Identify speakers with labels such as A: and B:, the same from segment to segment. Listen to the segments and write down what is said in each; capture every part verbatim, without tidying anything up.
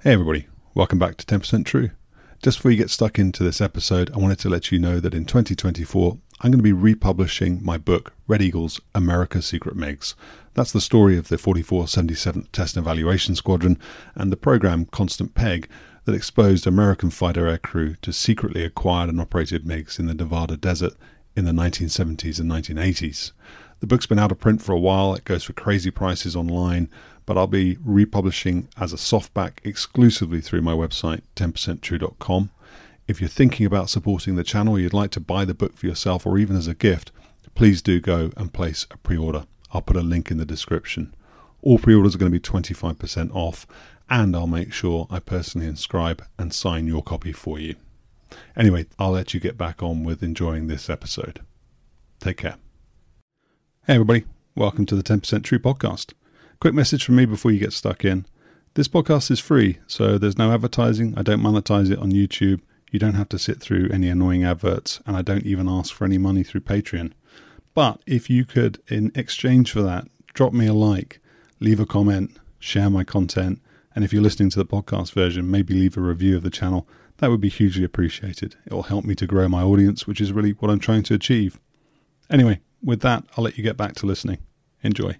A: Hey everybody, welcome back to ten percent True. Just before you get stuck into this episode, I wanted to let you know that in twenty twenty-four, I'm going to be republishing my book, Red Eagles, America's Secret MiGs. That's the story of the forty-four seventy-seventh Test and Evaluation Squadron and the program Constant Peg that exposed American fighter aircrew to secretly acquired and operated MiGs in the Nevada desert in the nineteen seventies and nineteen eighties. The book's been out of print for a while, it goes for crazy prices online, but I'll be republishing as a softback exclusively through my website, ten percent true dot com. If you're thinking about supporting the channel or you'd like to buy the book for yourself or even as a gift, please do go and place a pre-order. I'll put a link in the description. All pre-orders are going to be twenty-five percent off, and I'll make sure I personally inscribe and sign your copy for you. Anyway, I'll let you get back on with enjoying this episode. Take care. Hey everybody, welcome to the ten percent True podcast. Quick message from me before you get stuck in. This podcast is free, so there's no advertising. I don't monetize it on YouTube. You don't have to sit through any annoying adverts, and I don't even ask for any money through Patreon. But if you could, in exchange for that, drop me a like, leave a comment, share my content, and if you're listening to the podcast version, maybe leave a review of the channel, that would be hugely appreciated. It will help me to grow my audience, which is really what I'm trying to achieve. Anyway, with that, I'll let you get back to listening. Enjoy.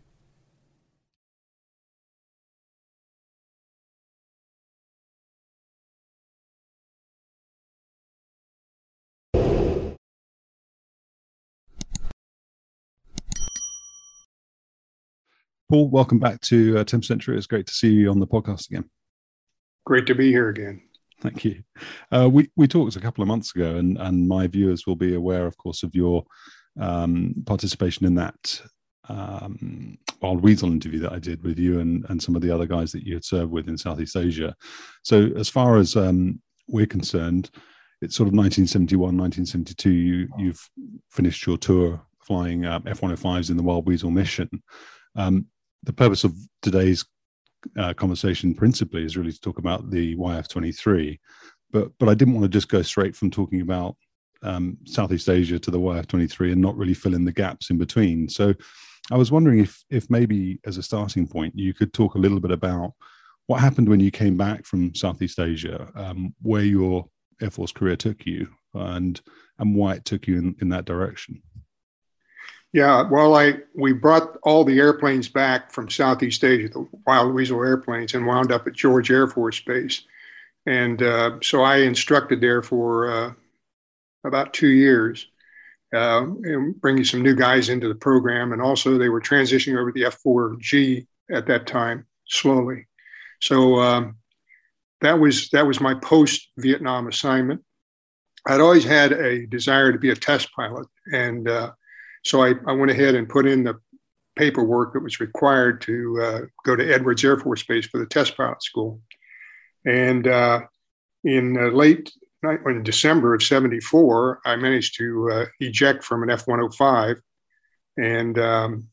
A: Paul, welcome back to uh, ten percent True. It's great to see you on the podcast again.
B: Great to be here again.
A: Thank you. Uh, we, we talked a couple of months ago, and, and my viewers will be aware, of course, of your um, participation in that um, Wild Weasel interview that I did with you and, and some of the other guys that you had served with in Southeast Asia. So as far as um, we're concerned, it's sort of nineteen seventy-one, nineteen seventy-two, you, you've finished your tour flying uh, F one oh fives in the Wild Weasel mission. Um, the purpose of today's uh, conversation principally is really to talk about the Y F twenty-three, but but I didn't want to just go straight from talking about um, Southeast Asia to the Y F twenty-three and not really fill in the gaps in between. So I was wondering if if maybe as a starting point, you could talk a little bit about what happened when you came back from Southeast Asia, um, where your Air Force career took you, and and why it took you in, in that direction.
B: Yeah, well, I we brought all the airplanes back from Southeast Asia, the Wild Weasel airplanes, and wound up at George Air Force Base. And uh, so I instructed there for uh, about two years, uh, and bringing some new guys into the program. And also they were transitioning over to the F four G at that time, slowly. So um, that was that was my post-Vietnam assignment. I'd always had a desire to be a test pilot, and uh, So I, I went ahead and put in the paperwork that was required to uh, go to Edwards Air Force Base for the test pilot school. And uh, in uh, late, in December of seventy-four, I managed to uh, eject from an F one oh five. And um,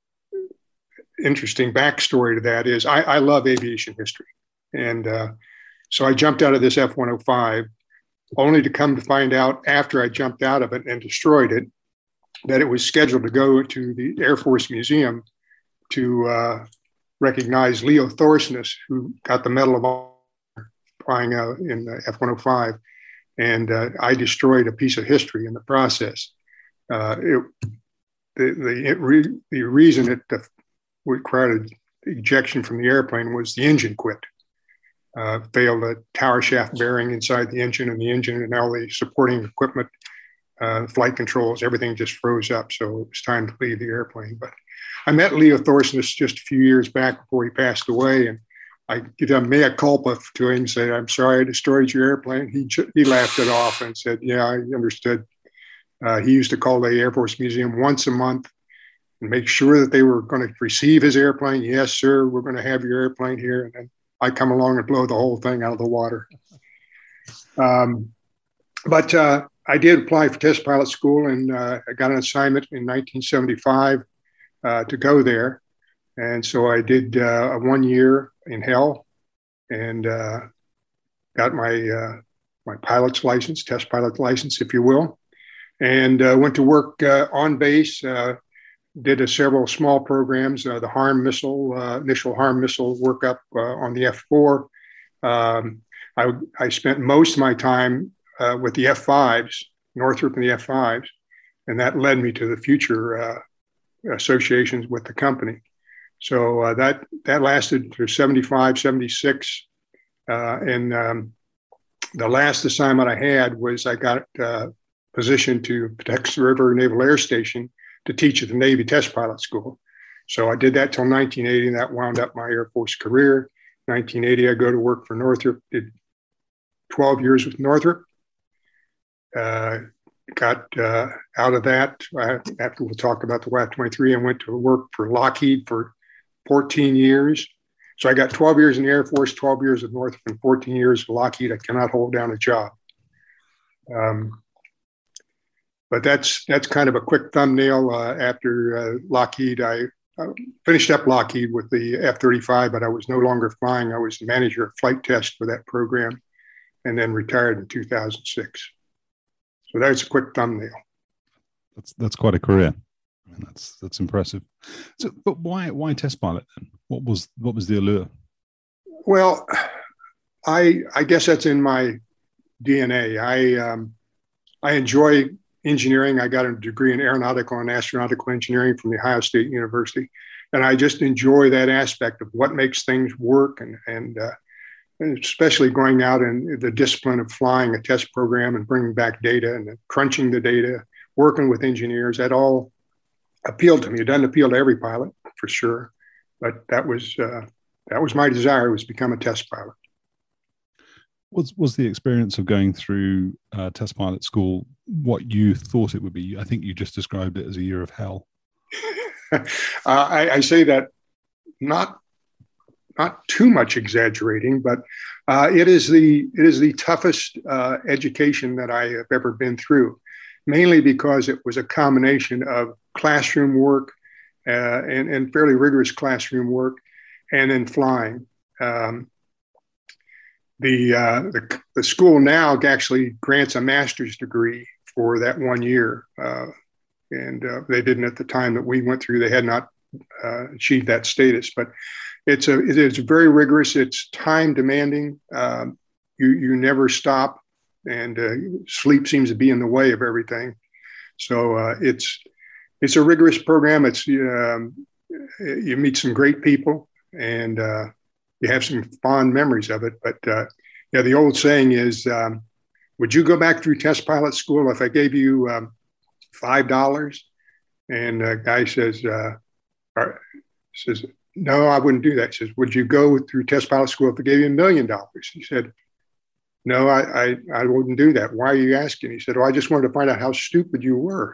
B: interesting backstory to that is I, I love aviation history. And uh, so I jumped out of this F one oh five, only to come to find out after I jumped out of it and destroyed it, that it was scheduled to go to the Air Force Museum to uh, recognize Leo Thorsness, who got the Medal of Honor flying out in the F one oh five. And uh, I destroyed a piece of history in the process. Uh, it, the, the, it re, the reason it uh, required ejection from the airplane was the engine quit. Uh, failed a tower shaft bearing inside the engine, and the engine and all the supporting equipment, Uh, flight controls, everything just froze up. So it was time to leave the airplane. But I met Leo Thorsness just a few years back before he passed away. And I did a mea culpa to him, say, I'm sorry I destroyed your airplane. He he laughed it off and said, yeah, I understood. Uh, he used to call the Air Force Museum once a month and make sure that they were going to receive his airplane. Yes, sir, we're going to have your airplane here. And then I come along and blow the whole thing out of the water. Um, but uh, I did apply for test pilot school, and uh, I got an assignment in nineteen seventy-five uh, to go there. And so I did uh, a one year in hell and uh, got my uh, my pilot's license, test pilot license, if you will, and uh, went to work uh, on base, uh, did a several small programs, uh, the HARM missile, uh, initial HARM missile workup uh, on the F four, Um, I, I spent most of my time uh, with the F fives, Northrop and the F fives, and that led me to the future uh, associations with the company. So uh, that that lasted through seventy-five, seventy-six. Uh, and um, the last assignment I had was I got uh, positioned to Patuxent River Naval Air Station to teach at the Navy Test Pilot School. So I did that till nineteen eighty, and that wound up my Air Force career. nineteen eighty, I go to work for Northrop, did twelve years with Northrop. Uh, got uh, out of that, uh, after we'll talk about the W A F twenty-three, I went to work for Lockheed for fourteen years. So I got twelve years in the Air Force, twelve years at Northrop, and fourteen years at Lockheed. I cannot hold down a job. Um, but that's that's kind of a quick thumbnail. Uh, after uh, Lockheed, I uh, finished up Lockheed with the F thirty-five, but I was no longer flying. I was the manager of flight test for that program, and then retired in two thousand six. So that's a quick thumbnail.
A: That's that's quite a career. I mean, that's that's impressive. So, but why why test pilot then? What was what was the allure?
B: Well, I I guess that's in my D N A. I um, I enjoy engineering. I got a degree in aeronautical and astronautical engineering from the Ohio State University, and I just enjoy that aspect of what makes things work, and and, uh, and especially going out in the discipline of flying a test program and bringing back data and crunching the data, working with engineers. That all appealed to me. It doesn't appeal to every pilot, for sure, but that was uh, that was my desire, was become a test pilot.
A: Was was the experience of going through uh, test pilot school what you thought it would be? I think you just described it as a year of hell.
B: uh, I, I say that not not too much exaggerating, but uh, it is the it is the toughest uh, education that I have ever been through. Mainly because it was a combination of classroom work uh, and, and fairly rigorous classroom work, and then flying. Um, the, uh, the the school now actually grants a master's degree for that one year, uh, and uh, they didn't at the time that we went through. They had not uh, achieved that status, but it's a it is very rigorous. It's time demanding. Um, you you never stop. And uh, sleep seems to be in the way of everything. So uh, it's it's a rigorous program. It's um, you meet some great people, and uh, you have some fond memories of it. But uh, yeah, the old saying is, um, "Would you go back through test pilot school if I gave you um, five dollars?" And a guy says, uh, or, "says No, I wouldn't do that." He says, "Would you go through test pilot school if I gave you a million dollars?" He said, "No, I, I, I wouldn't do that. Why are you asking?" He said, "Oh, I just wanted to find out how stupid you were."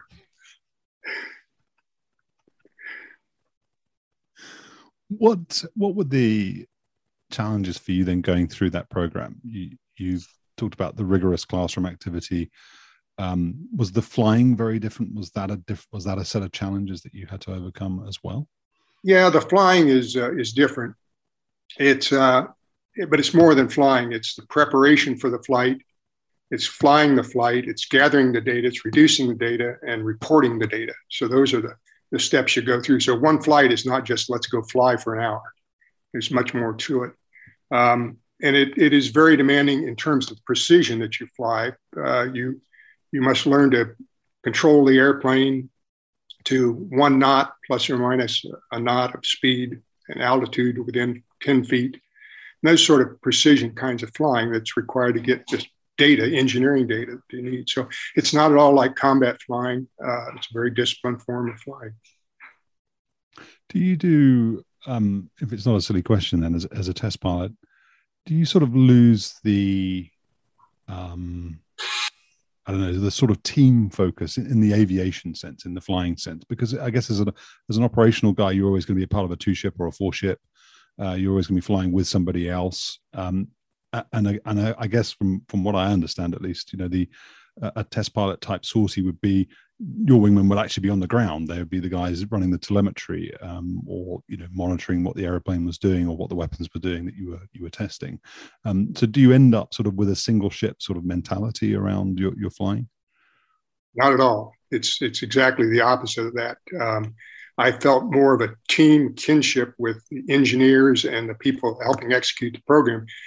A: What what were the challenges for you then going through that program? You you've talked about the rigorous classroom activity. Um, was the flying very different? Was that a diff, was that a set of challenges that you had to overcome as well?
B: Yeah, the flying is uh, is different. It's uh, but it's more than flying. It's the preparation for the flight. It's flying the flight. It's gathering the data. It's reducing the data and reporting the data. So those are the, the steps you go through. So one flight is not just let's go fly for an hour. There's much more to it. Um, and it, it is very demanding in terms of precision that you fly. Uh, you, you must learn to control the airplane to one knot plus or minus a knot of speed and altitude within ten feet. And those sort of precision kinds of flying that's required to get just data, engineering data that you need. So it's not at all like combat flying. Uh, it's a very disciplined form of flying.
A: Do you do, um, if it's not a silly question then, as, as a test pilot, do you sort of lose the, um, I don't know, the sort of team focus in, in the aviation sense, in the flying sense? Because I guess as, a, as an operational guy, you're always going to be a part of a two-ship or a four-ship. Uh, you're always going to be flying with somebody else. Um, and I, and I, I guess from, from what I understand, at least, you know, the uh, a test pilot type sortie would be your wingman would actually be on the ground. They would be the guys running the telemetry um, or, you know, monitoring what the airplane was doing or what the weapons were doing that you were you were testing. Um, so do you end up sort of with a single ship sort of mentality around your, your flying?
B: Not at all. It's it's exactly the opposite of that. Um, I felt more of a team kinship with the engineers and the people helping execute the program.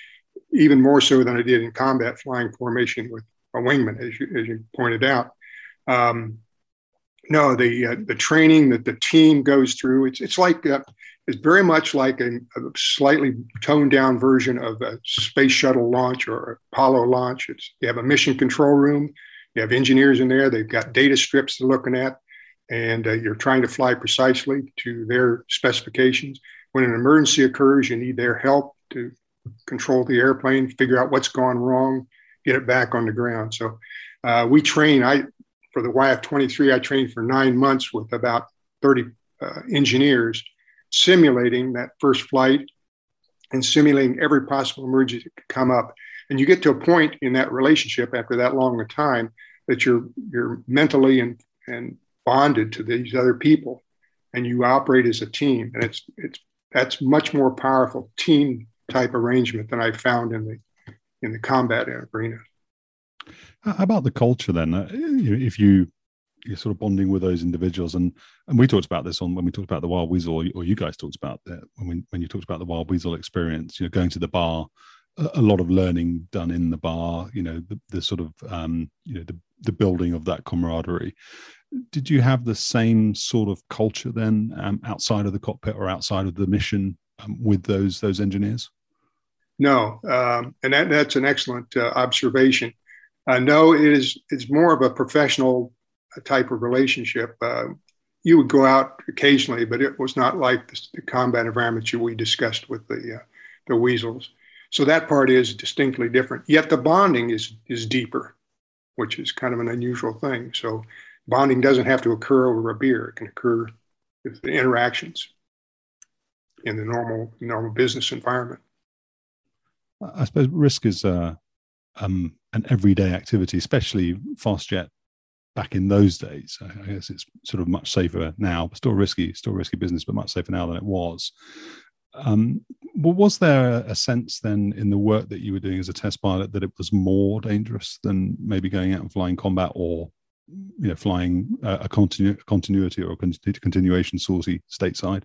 B: even more so than I did in combat flying formation with a wingman, as you, as you pointed out. Um, no, the uh, the training that the team goes through, it's it's like uh, it's very much like a, a slightly toned down version of a space shuttle launch or Apollo launch. It's you have a mission control room, you have engineers in there, they've got data strips they're looking at, and uh, you're trying to fly precisely to their specifications. When an emergency occurs, you need their help to control the airplane, figure out what's gone wrong, get it back on the ground. So uh, we train. I for the Y F twenty-three, I trained for nine months with about thirty uh, engineers, simulating that first flight and simulating every possible emergency that could come up. And you get to a point in that relationship after that long a time that you're you're mentally and and bonded to these other people, and you operate as a team. And it's it's that's much more powerful team type arrangement than I found in the in the combat arena.
A: How about the culture then? Uh, if you you're sort of bonding with those individuals, and and we talked about this on when we talked about the Wild Weasel, or, or you guys talked about that when we, when you talked about the Wild Weasel experience. You know, going to the bar, a, a lot of learning done in the bar. You know, the, the sort of um, you know the the building of that camaraderie. Did you have the same sort of culture then um, outside of the cockpit or outside of the mission um, with those those engineers?
B: No, um, and that, that's an excellent uh, observation. Uh, no, it is it's more of a professional type of relationship. Uh, you would go out occasionally, but it was not like the, the combat environment we discussed with the uh, the Weasels. So that part is distinctly different. Yet the bonding is is deeper, which is kind of an unusual thing. So bonding doesn't have to occur over a beer; it can occur with the interactions in the normal normal business environment.
A: I suppose risk is uh, um, an everyday activity, especially fast jet back in those days. I guess it's sort of much safer now, but still risky, still risky business, but much safer now than it was. Um, but was there a sense then in the work that you were doing as a test pilot that it was more dangerous than maybe going out and flying combat, or you know, flying a, a continu- continuity or a continuation sortie stateside?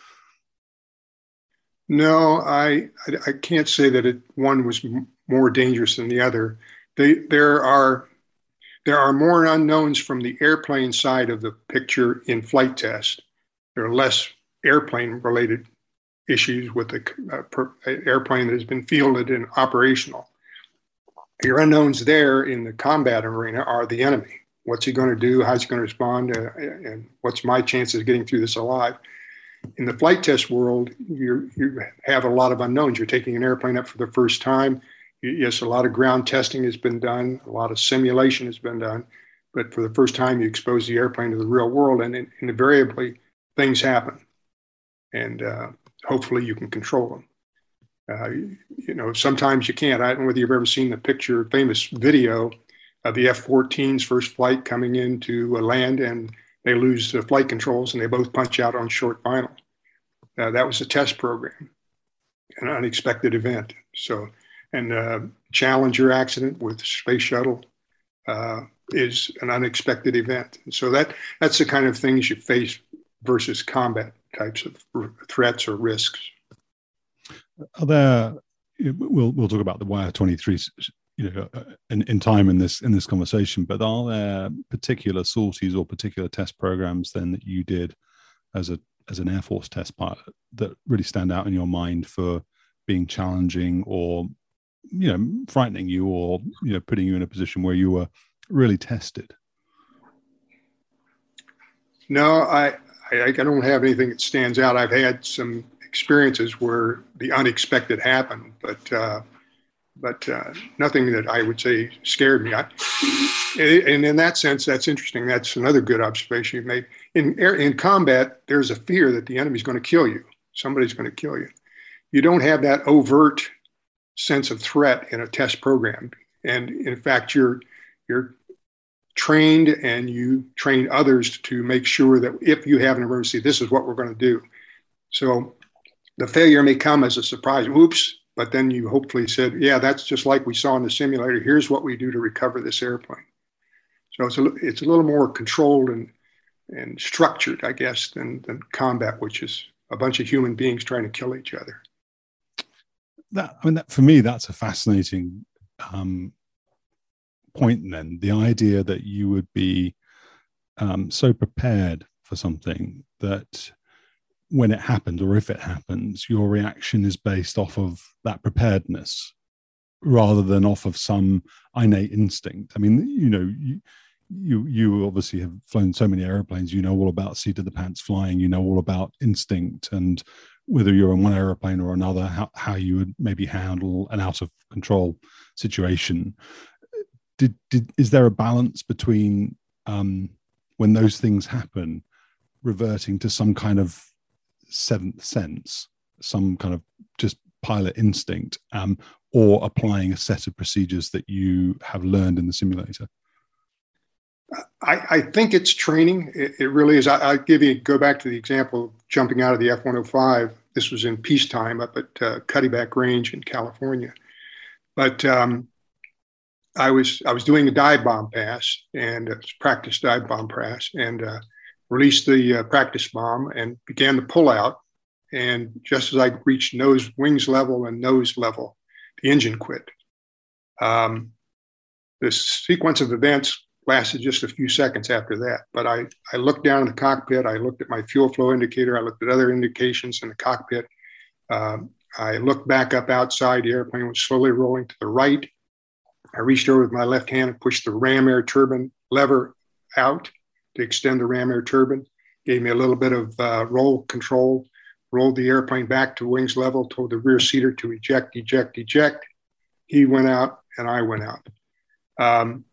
B: No, I, I I can't say that it, one was m- more dangerous than the other. They, there are there are more unknowns from the airplane side of the picture in flight test. There are less airplane-related issues with the uh, per, airplane that has been fielded and operational. Your unknowns there in the combat arena are the enemy. What's he going to do? How's he going to respond? Uh, and what's my chances of getting through this alive? In the flight test world, you you have a lot of unknowns. You're taking an airplane up for the first time. Yes, a lot of ground testing has been done. A lot of simulation has been done. But for the first time, you expose the airplane to the real world, and, and invariably, things happen. And uh, hopefully you can control them. Uh, you, you know, sometimes you can't. I don't know whether you've ever seen the picture, famous video of the F fourteen's first flight coming into a land, and they lose the flight controls and they both punch out on short final. Uh, that was a test program, an unexpected event. So, and uh, Challenger accident with Space Shuttle uh, is an unexpected event. So that that's the kind of things you face versus combat types of threats or risks.
A: Are there? We'll we'll talk about the Y F twenty-three, you know, in, in time in this in this conversation. But are there particular sorties or particular test programs then that you did as a as an Air Force test pilot that really stand out in your mind for being challenging or, you know, frightening you, or, you know, putting you in a position where you were really tested?
B: No, I I, I don't have anything that stands out. I've had some experiences where the unexpected happened, but uh, but uh, nothing that I would say scared me. I, and in that sense, that's interesting. That's another good observation you made. In air, in combat, there's a fear that the enemy's going to kill you. Somebody's going to kill you. You don't have that overt sense of threat in a test program. And in fact, you're you're trained, and you train others to make sure that if you have an emergency, this is what we're going to do. So the failure may come as a surprise. Oops. But then you hopefully said, yeah, that's just like we saw in the simulator. Here's what we do to recover this airplane. So it's a, it's a little more controlled and, and structured, I guess, than, than combat, which is a bunch of human beings trying to kill each other.
A: that, I mean, that, for me, that's a fascinating um, point. Then the idea that you would be um, so prepared for something that when it happens, or if it happens, your reaction is based off of that preparedness rather than off of some innate instinct. I mean, you know, you, you you obviously have flown so many airplanes, you know all about seat of the pants flying, you know all about instinct, and whether you're on one airplane or another, how, how you would maybe handle an out of control situation. Did, did is there a balance between um, when those things happen, reverting to some kind of seventh sense, some kind of just pilot instinct, um, or applying a set of procedures that you have learned in the simulator?
B: I, I think it's training. It, it really is. I, I'll give you, go back to the example of jumping out of the F one oh five. This was in peacetime up at uh, Cuddyback Range in California. But um, I was I was doing a dive bomb pass, and uh, practice dive bomb pass, and uh, released the uh, practice bomb and began to pull out. And just as I reached nose wings level and nose level, the engine quit. Um, this sequence of events lasted just a few seconds after that. But I, I looked down in the cockpit. I looked at my fuel flow indicator. I looked at other indications in the cockpit. Um, I looked back up outside. The airplane was slowly rolling to the right. I reached over with my left hand and pushed the ram air turbine lever out to extend the ram air turbine. Gave me a little bit of uh, roll control, rolled the airplane back to wings level, told the rear seater to eject, eject, eject. He went out and I went out. Um,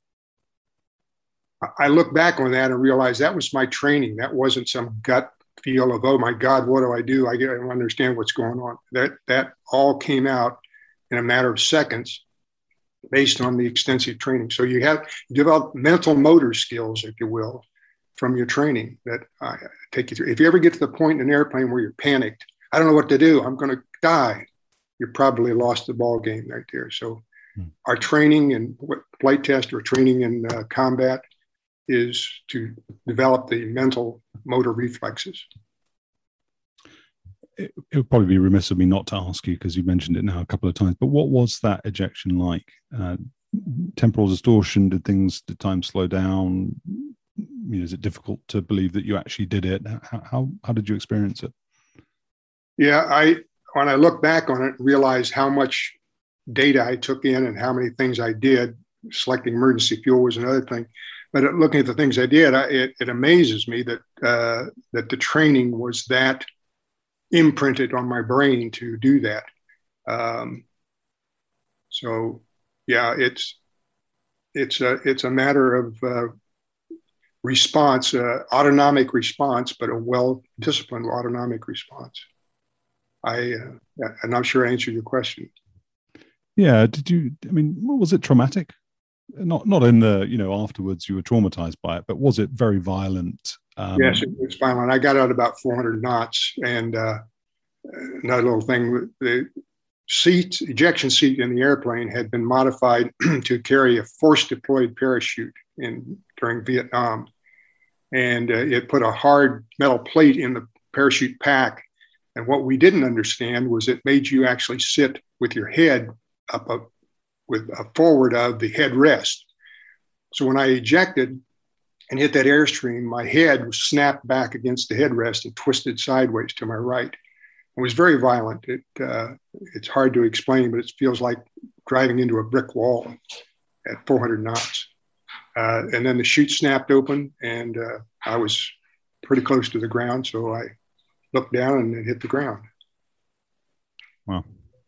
B: I look back on that and realize that was my training. That wasn't some gut feel of, oh my God, what do I do? I don't understand what's going on. That that all came out in a matter of seconds based on the extensive training. So you have developed mental motor skills, if you will, from your training that I take you through. If you ever get to the point in an airplane where you're panicked, I don't know what to do, I'm going to die, you're probably lost the ball game right there. So hmm. our training in what flight test or training in uh, combat is to develop the mental motor reflexes.
A: It, it would probably be remiss of me not to ask you, because you mentioned it now a couple of times, but what was that ejection like? Uh, temporal distortion, did things, did time slow down? You know, is it difficult to believe that you actually did it? How, how, how did you experience it?
B: Yeah, I, when I look back on it, realize how much data I took in and how many things I did. Selecting emergency fuel was another thing. But looking at the things I did, I, it, it amazes me that uh, that the training was that imprinted on my brain to do that. Um, so, yeah, it's it's a it's a matter of uh, response, uh, autonomic response, but a well-disciplined autonomic response. I uh, I'm not sure I answered your question.
A: Yeah, did you? I mean, was it traumatic? Not not in the, you know, afterwards you were traumatized by it, but was it very violent? Um,
B: yes, it was violent. I got out about four hundred knots, and uh, another little thing, the seat, ejection seat in the airplane had been modified to carry a force-deployed parachute in during Vietnam. And uh, it put a hard metal plate in the parachute pack. And what we didn't understand was it made you actually sit with your head up, up with a forward of the headrest. So when I ejected and hit that airstream, my head was snapped back against the headrest and twisted sideways to my right. It was very violent. It uh, it's hard to explain, but it feels like driving into a brick wall at four hundred knots. Uh, and then the chute snapped open, and uh, I was pretty close to the ground, so I looked down and it hit the ground.
A: Wow.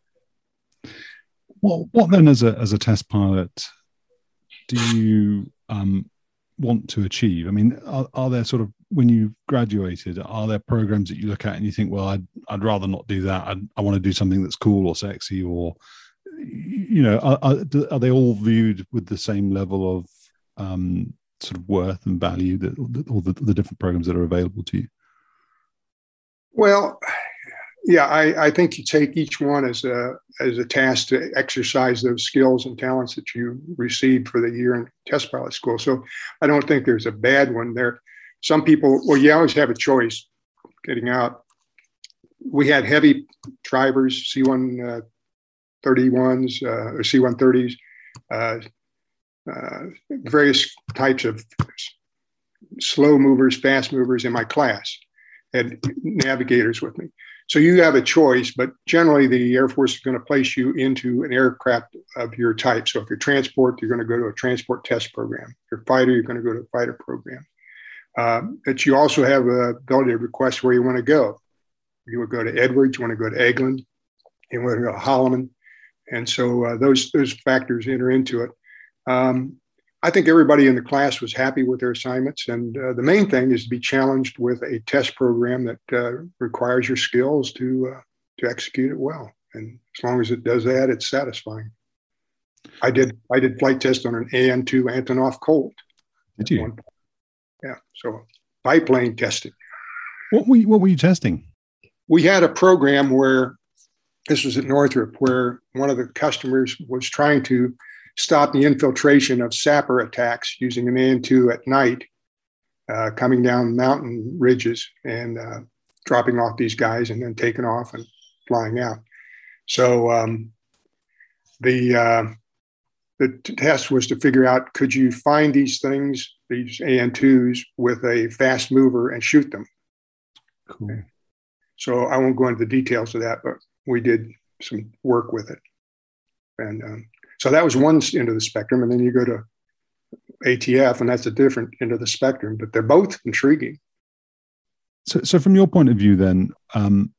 A: Well, what then, as a as a test pilot, do you um, want to achieve? I mean, are, are there sort of, when you graduated, are there programs that you look at and you think, well, I'd I'd rather not do that. I'd, I want to do something that's cool or sexy, or, you know, are, are, are they all viewed with the same level of um, sort of worth and value, that all the, the different programs that are available to you?
B: Well, yeah, I, I think you take each one as a as a task to exercise those skills and talents that you received for the year in test pilot school. So I don't think there's a bad one there. Some people, well, you always have a choice getting out. We had heavy drivers, C one thirty-ones uh, or C one thirties, uh, uh, various types of slow movers, fast movers in my class, had navigators with me. So you have a choice, but generally the Air Force is going to place you into an aircraft of your type. So if you're transport, you're going to go to a transport test program. If you're fighter, you're going to go to a fighter program. Uh, but you also have the ability to request where you want to go. You would go to Edwards, you want to go to Eglin, you want to go to Holloman. And so uh, those, those factors enter into it. Um, I think everybody in the class was happy with their assignments. And uh, the main thing is to be challenged with a test program that uh, requires your skills to, uh, to execute it well. And as long as it does that, it's satisfying. I did, I did flight test on an A N two Antonov Colt.
A: Did you?
B: Yeah. So biplane testing.
A: What were you, what were you testing?
B: We had a program where, this was at Northrop, where one of the customers was trying to stop the infiltration of sapper attacks using an A N two at night, uh, coming down mountain ridges and uh, dropping off these guys and then taking off and flying out. So um, the uh, the test was to figure out, could you find these things, these A N twos, with a fast mover and shoot them?
A: Cool.
B: So I won't go into the details of that, but we did some work with it. And um, so that was one end of the spectrum. And then you go to A T F, and that's a different end of the spectrum, but they're both intriguing.
A: So, so from your point of view, then, um,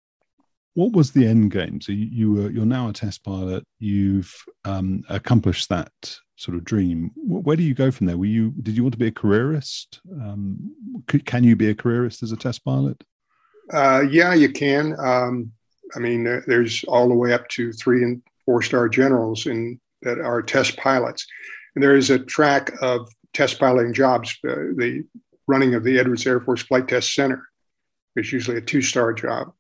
A: what was the end game? So you, you were, you're now a test pilot. You've um, accomplished that sort of dream. Where do you go from there? Were you, did you want to be a careerist? Um, could, can you be a careerist as a test pilot?
B: Uh, yeah, you can. Um, I mean, there, there's all the way up to three and four-star generals in that are test pilots. And there is a track of test piloting jobs. Uh, the running of the Edwards Air Force Flight Test Center is usually a two-star job.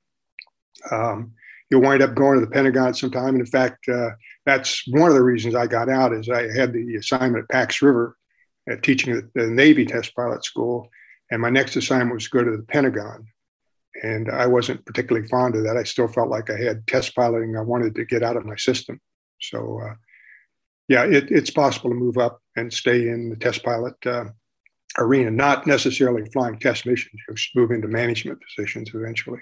B: Um, you'll wind up going to the Pentagon sometime. And in fact, uh, that's one of the reasons I got out, is I had the assignment at Pax River at teaching at the Navy Test Pilot School. And my next assignment was to go to the Pentagon. And I wasn't particularly fond of that. I still felt like I had test piloting I wanted to get out of my system. So, uh, yeah, it, it's possible to move up and stay in the test pilot uh, arena, not necessarily flying test missions, just move into management positions eventually.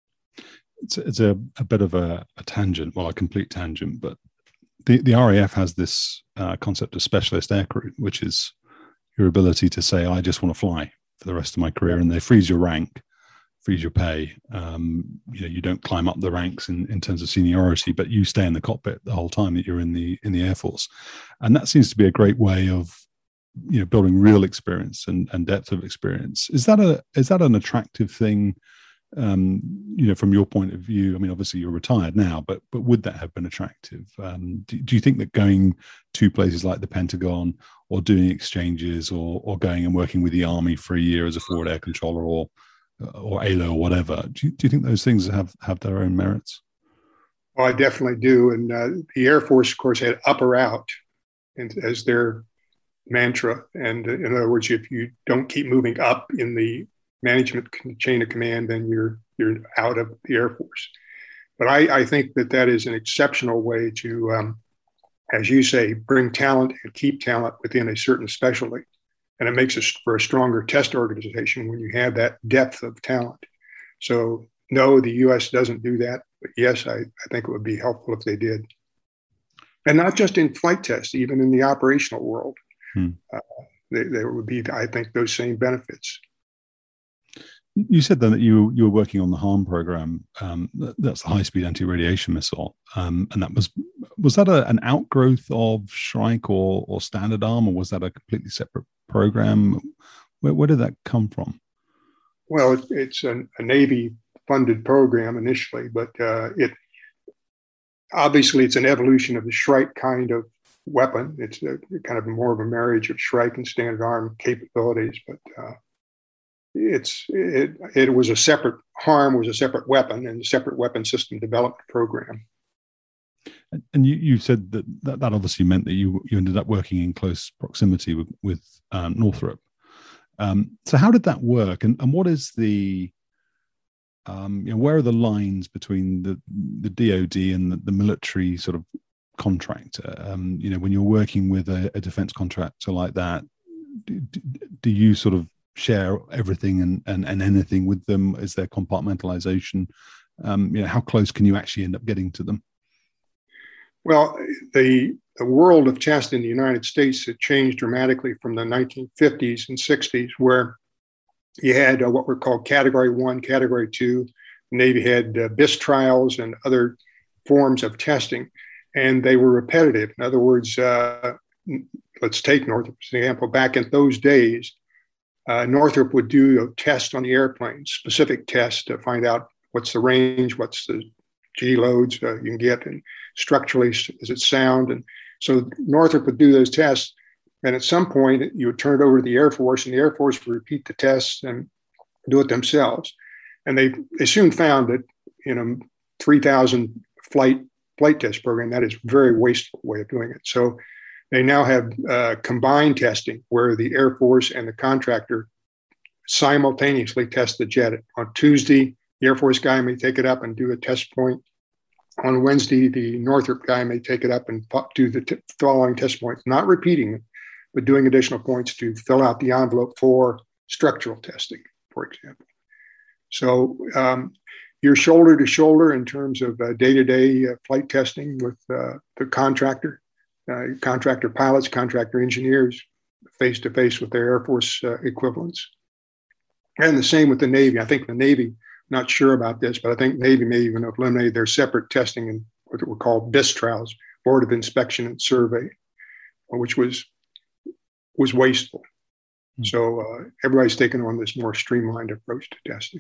A: It's, it's a, a bit of a, a tangent, well, a complete tangent, but the, the R A F has this uh, concept of specialist aircrew, which is your ability to say, I just want to fly for the rest of my career, and they freeze your rank, freeze your pay. Um, you know, you don't climb up the ranks in, in terms of seniority, but you stay in the cockpit the whole time that you're in the in the Air Force, and that seems to be a great way of, you know, building real experience and, and depth of experience. Is that a is that an attractive thing? Um, you know, from your point of view, I mean, obviously you're retired now, but but would that have been attractive? Um, do, do you think that going to places like the Pentagon, or doing exchanges, or or going and working with the Army for a year as a forward air controller, or or A L O or whatever, do you, do you think those things have, have their own merits?
B: Well, I definitely do. And uh, the Air Force, of course, had up or out as their mantra. And in other words, if you don't keep moving up in the management chain of command, then you're you're out of the Air Force. But I, I think that that is an exceptional way to, um, as you say, bring talent and keep talent within a certain specialty. And it makes us for a stronger test organization when you have that depth of talent. So no, the U S doesn't do that. But yes, I, I think it would be helpful if they did. And not just in flight tests, even in the operational world, hmm. uh, there, there would be, I think, those same benefits.
A: You said then that you you were working on the HARM program. Um, that's the high-speed anti-radiation missile, um, and that was was that a, an outgrowth of Shrike or or Standard Arm, or was that a completely separate program? Where, where did that come from?
B: Well, it, it's a, a Navy-funded program initially, but uh, it obviously it's an evolution of the Shrike kind of weapon. It's a, kind of more of a marriage of Shrike and Standard Arm capabilities, but. Uh, It's it, it was a separate HARM was a separate weapon and a separate weapon system development program.
A: And you, you said that, that that obviously meant that you you ended up working in close proximity with with um, Northrop. Um, so how did that work? And and what is the Um, you know, where are the lines between the, the D O D and the, the military sort of contractor? Um, you know, when you're working with a, a defense contractor like that, do, do you sort of share everything and, and, and anything with them? Is there compartmentalization? Um, you know, how close can you actually end up getting to them?
B: Well, the, the world of test in the United States had changed dramatically from the nineteen fifties and sixties, where you had uh, what were called Category One, Category Two. The Navy had uh, B I S trials and other forms of testing, and they were repetitive. In other words, uh, let's take Northrop as an example. Back in those days, uh, Northrop would do a test on the airplane, specific tests to find out what's the range, what's the G loads uh, you can get, and structurally, is it sound? And so Northrop would do those tests. And at some point, you would turn it over to the Air Force, and the Air Force would repeat the tests and do it themselves. And they, they soon found that in a three thousand flight flight test program, that is a very wasteful way of doing it. So they now have uh, combined testing where the Air Force and the contractor simultaneously test the jet. On Tuesday, the Air Force guy may take it up and do a test point. On Wednesday, the Northrop guy may take it up and do the t- following test points, not repeating it, but doing additional points to fill out the envelope for structural testing, for example. So um, you're shoulder to shoulder in terms of uh, day-to-day uh, flight testing with uh, the contractor, uh, contractor pilots, contractor engineers, face-to-face with their Air Force uh, equivalents. And the same with the Navy. I think the Navy, not sure about this, but I think Navy may even have eliminated their separate testing in what were called B I S trials, Board of Inspection and Survey, which was was wasteful. Mm-hmm. So uh, everybody's taken on this more streamlined approach to testing.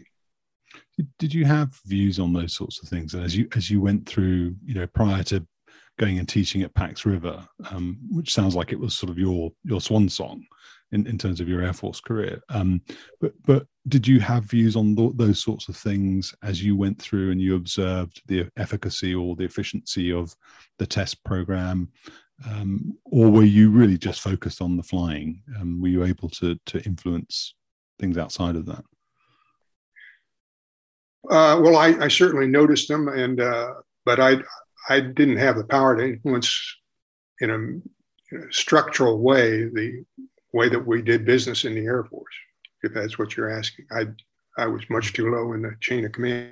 A: Did you have views on those sorts of things as you as you went through, you know, prior to going and teaching at Pax River, um, which sounds like it was sort of your your swan song in, in terms of your Air Force career. Um, but but did you have views on th- those sorts of things as you went through and you observed the efficacy or the efficiency of the test program? Um, or were you really just focused on the flying? Um, were you able to to influence things outside of that?
B: Uh, well, I, I certainly noticed them, and uh, but I I didn't have the power to influence in a, in a structural way the way that we did business in the Air Force, if that's what you're asking. I I was much too low in the chain of command,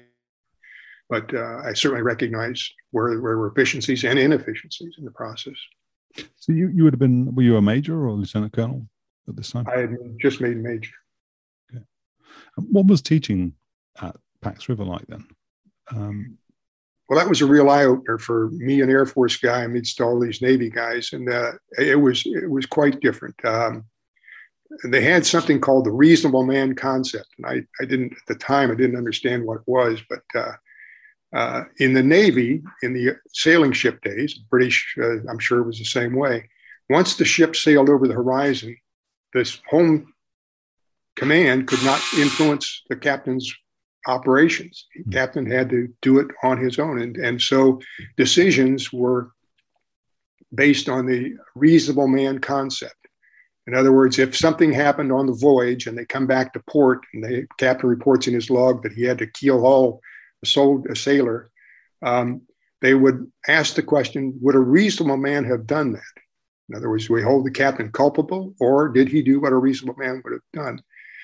B: but uh, I certainly recognized where where there were efficiencies and inefficiencies in the process.
A: So you, you would have been, were you a major or a lieutenant colonel at this time?
B: I had just made major.
A: Okay. What was teaching at Pax River like then? Um,
B: well, that was a real eye opener for me, an Air Force guy amidst all these Navy guys, and uh, it was it was quite different. Um, they had something called the reasonable man concept, and I I didn't at the time I didn't understand what it was, but uh, uh, in the Navy, in the sailing ship days, British, uh, I'm sure it was the same way. Once the ship sailed over the horizon, this home command could not influence the captain's operations. The captain had to do it on his own. And, and so decisions were based on the reasonable man concept. In other words, if something happened on the voyage and they come back to port and the captain reports in his log that he had to keel haul a, sold, a sailor, um, they would ask the question, would a reasonable man have done that? In other words, do we hold the captain culpable, or did he do what a reasonable man would have done?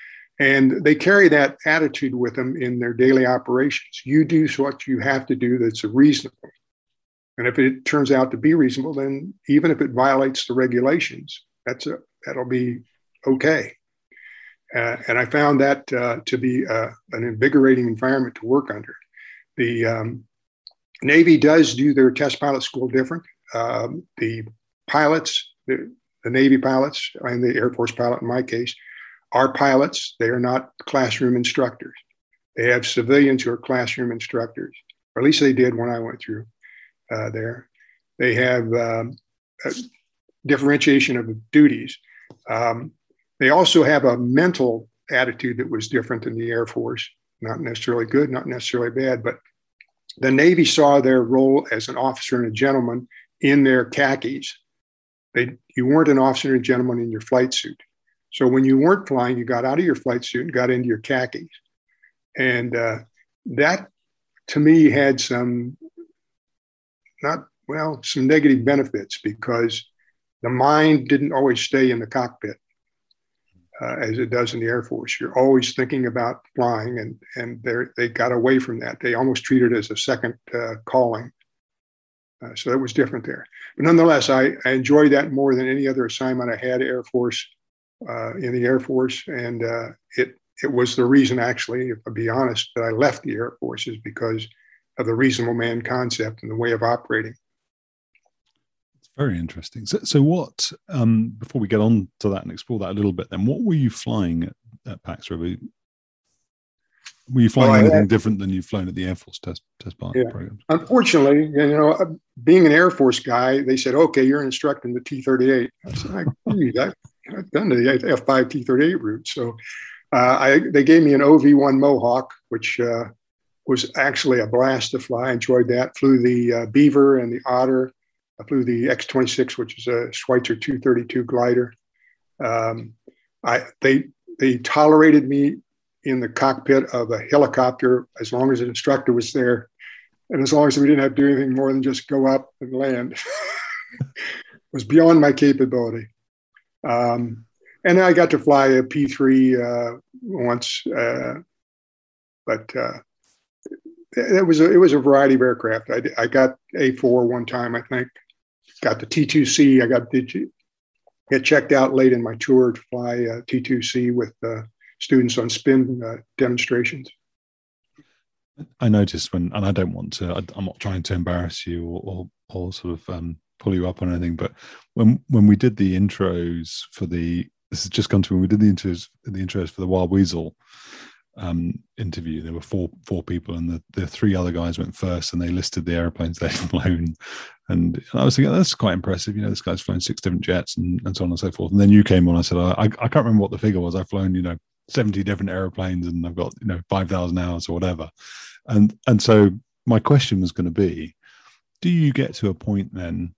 B: And they carry that attitude with them in their daily operations. You do what you have to do that's reasonable. And if it turns out to be reasonable, then even if it violates the regulations, that's a, that'll be okay. Uh, and I found that uh, to be uh, an invigorating environment to work under. The um, Navy does do their test pilot school different. Um, the pilots, the, the Navy pilots, and the Air Force pilot in my case, are pilots. They are not classroom instructors. They have civilians who are classroom instructors, or at least they did when I went through uh, there. They have um, a differentiation of duties. Um, they also have a mental attitude that was different in the Air Force, not necessarily good, not necessarily bad, but the Navy saw their role as an officer and a gentleman in their khakis. They, you weren't an officer and a gentleman in your flight suit. So when you weren't flying, you got out of your flight suit and got into your khakis. And uh, that to me had some, not, well, some negative benefits because the mind didn't always stay in the cockpit uh, as it does in the Air Force. You're always thinking about flying, and, and they got away from that. They almost treated it as a second uh, calling. Uh, so that was different there. But nonetheless, I, I enjoyed that more than any other assignment I had Air Force, uh, in the Air Force. And uh, it, it was the reason, actually, if I'll be honest, that I left the Air Force is because of the reasonable man concept and the way of operating.
A: It's very interesting. So, so what, um, before we get on to that and explore that a little bit, then what were you flying at, at Pax River? Were you flying well, anything had, different than you've flown at the Air Force test test pilot
B: yeah.
A: program?
B: Unfortunately, you know, being an Air Force guy, they said, okay, you're instructing the T thirty-eight. I said, I, geez, I, I've done the F five T thirty-eight route. So uh, I, they gave me an O V one Mohawk, which uh, was actually a blast to fly. I enjoyed that. Flew the uh, Beaver and the Otter. I flew the X twenty-six, which is a Schweitzer two thirty-two glider. Um, I they they tolerated me in the cockpit of a helicopter as long as the instructor was there, and as long as we didn't have to do anything more than just go up and land. It was beyond my capability. Um, and then I got to fly a P three uh, once, uh, but uh, it was a, it was a variety of aircraft. I, I got A four one time, I think. Got the T two C. I got did get checked out late in my tour to fly uh, T two C with uh, students on spin uh, demonstrations.
A: I noticed when, and I don't want to, I, I'm not trying to embarrass you or, or, or sort of um, pull you up on anything, but when when we did the intros for the, this has just come to me, when we did the intros, the intros for the Wild Weasel um, interview, there were four four people, and the, the three other guys went first, and they listed the airplanes they'd flown. And I was thinking, that's quite impressive. You know, this guy's flown six different jets and, and so on and so forth. And then you came on, I said, I, I can't remember what the figure was. I've flown, you know, seventy different airplanes and I've got, you know, five thousand hours or whatever. And, and so my question was going to be, do you get to a point then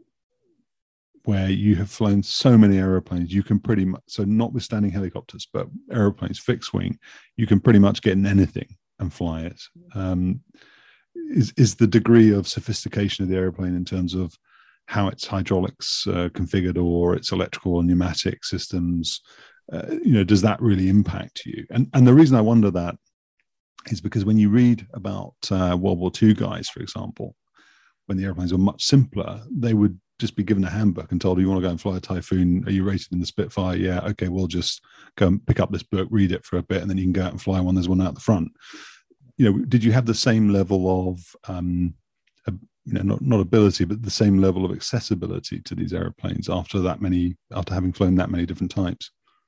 A: where you have flown so many aeroplanes, you can pretty much, so notwithstanding helicopters, but aeroplanes, fixed wing, you can pretty much get in anything and fly it. Um, is, is the degree of sophistication of the aeroplane in terms of how its hydraulics uh, configured or its electrical and pneumatic systems, uh, you know, does that really impact you? And, and the reason I wonder that is because when you read about uh, World War Two guys, for example, when the airplanes were much simpler, they would just be given a handbook and told, you want to go and fly a Typhoon? Are you rated in the Spitfire? Yeah. Okay. We'll just go and pick up this book, read it for a bit, and then you can go out and fly one. There's one out the front. You know, did you have the same level of, um, uh, you know, not, not ability, but the same level of accessibility to these airplanes after that many, after having flown that many different types?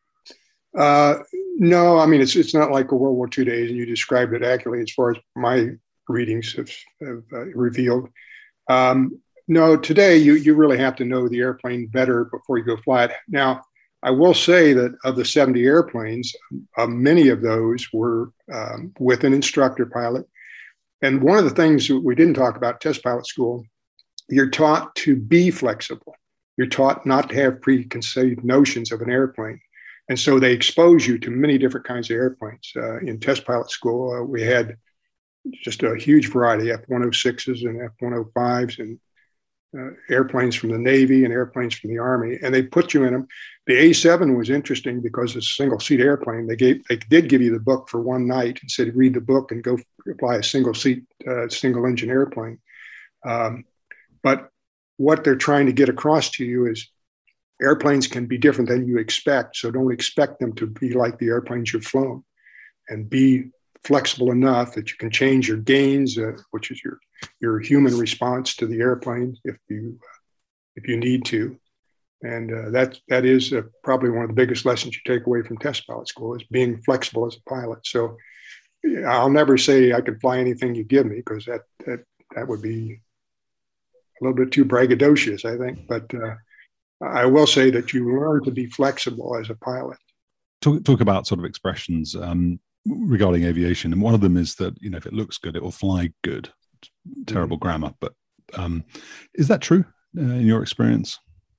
B: Uh, no, I mean, it's it's not like a World War Two days, and you described it accurately as far as my readings have, have uh, revealed. Um, no, today you you really have to know the airplane better before you go fly it. Now, I will say that of the seventy airplanes, uh, many of those were um, with an instructor pilot. And one of the things that we didn't talk about test pilot school, you're taught to be flexible. You're taught not to have preconceived notions of an airplane. And so they expose you to many different kinds of airplanes. Uh, in test pilot school, uh, we had just a huge variety, F one oh sixes and F one oh fives and uh, airplanes from the Navy and airplanes from the Army, and they put you in them. The A seven was interesting because it's a single seat airplane. They gave, they did give you the book for one night and said, read the book and go fly a single seat, uh, single engine airplane. Um, but what they're trying to get across to you is airplanes can be different than you expect. So don't expect them to be like the airplanes you've flown, and be flexible enough that you can change your gains, uh, which is your, your human response to the airplane if you, uh, if you need to. And uh, that, that is uh, probably one of the biggest lessons you take away from test pilot school is being flexible as a pilot. So I'll never say I can fly anything you give me, because that, that, that would be a little bit too braggadocious, I think. But uh, I will say that you learn to be flexible as a pilot.
A: Talk, talk about sort of expressions um, regarding aviation. And one of them is that, you know, if it looks good, it will fly good. Terrible mm-hmm. grammar. But um, is that true uh, in your experience?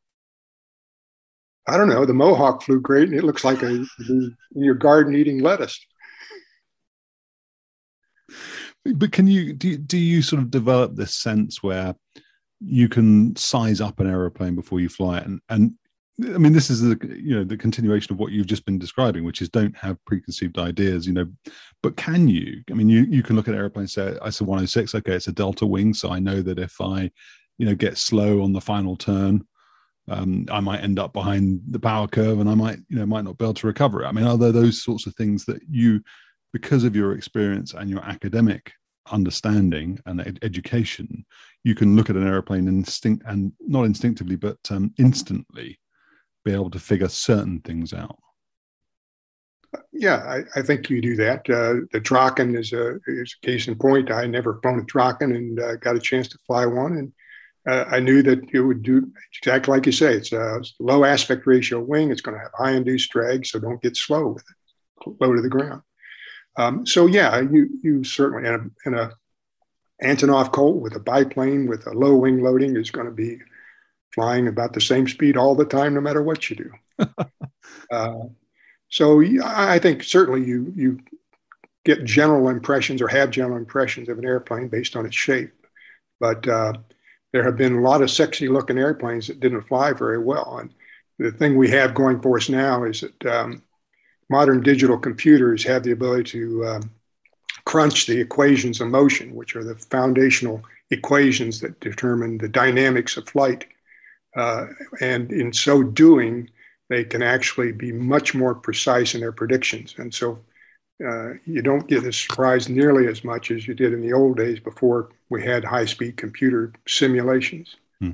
B: I don't know. The Mohawk flew great, and it looks like a, in your garden eating lettuce.
A: But can you do, you do you sort of develop this sense where you can size up an aeroplane before you fly it? And, and I mean, this is the, you know, the continuation of what you've just been describing, which is don't have preconceived ideas, you know, but can you, I mean, you, you can look at airplanes, say, I said one oh six, okay, it's a delta wing. So I know that if I, you know, get slow on the final turn, um, I might end up behind the power curve and I might, you know, might not be able to recover it. I mean, are there those sorts of things that you, because of your experience and your academic understanding and ed- education, you can look at an airplane instinct and not instinctively, but um, instantly be able to figure certain things out?
B: Yeah, I, I think you do that. Uh, the Draken is a, is a case in point. I never flown a Draken and uh, got a chance to fly one. And uh, I knew that it would do exactly like you say. It's a low aspect ratio wing. It's going to have high induced drag, so don't get slow with it, low to the ground. Um, so yeah, you you certainly, and a, and a Antonov Colt with a biplane with a low wing loading is going to be flying about the same speed all the time, no matter what you do. uh, so I think certainly you you get general impressions or have general impressions of an airplane based on its shape. But uh, there have been a lot of sexy looking airplanes that didn't fly very well. And the thing we have going for us now is that um, modern digital computers have the ability to um, crunch the equations of motion, which are the foundational equations that determine the dynamics of flight. Uh, and in so doing, they can actually be much more precise in their predictions. And so uh, you don't get as surprised nearly as much as you did in the old days before we had high-speed computer simulations.
A: Hmm.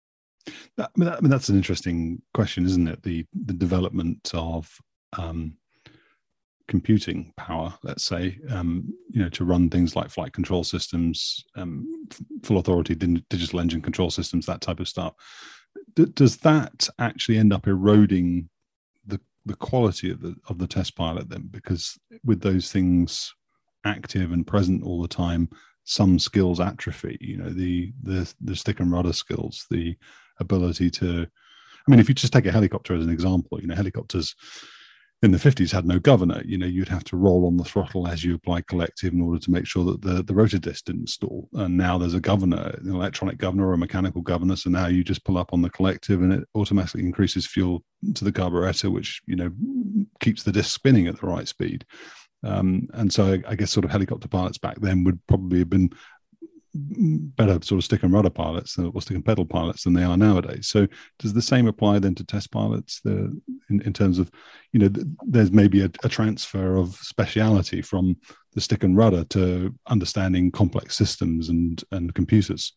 A: That, I, mean, that, I mean, that's an interesting question, isn't it? The the development of um, computing power, let's say, um, you know, to run things like flight control systems, um, full authority digital engine control systems, that type of stuff. D- does that actually end up eroding the the quality of the of the test pilot then? Because with those things active and present all the time, some skills atrophy. You know, the the the stick and rudder skills, the ability to. I mean, if you just take a helicopter as an example, you know, helicopters in the fifties had no governor. You know, you'd have to roll on the throttle as you apply collective in order to make sure that the, the rotor disc didn't stall. And now there's a governor, an electronic governor or a mechanical governor. So now you just pull up on the collective and it automatically increases fuel to the carburetor, which, you know, keeps the disc spinning at the right speed. Um, and so I, I guess sort of helicopter pilots back then would probably have been better sort of stick and rudder pilots or stick and pedal pilots than they are nowadays. So does the same apply then to test pilots the, in, in terms of, you know, th- there's maybe a, a transfer of speciality from the stick and rudder to understanding complex systems and, and computers?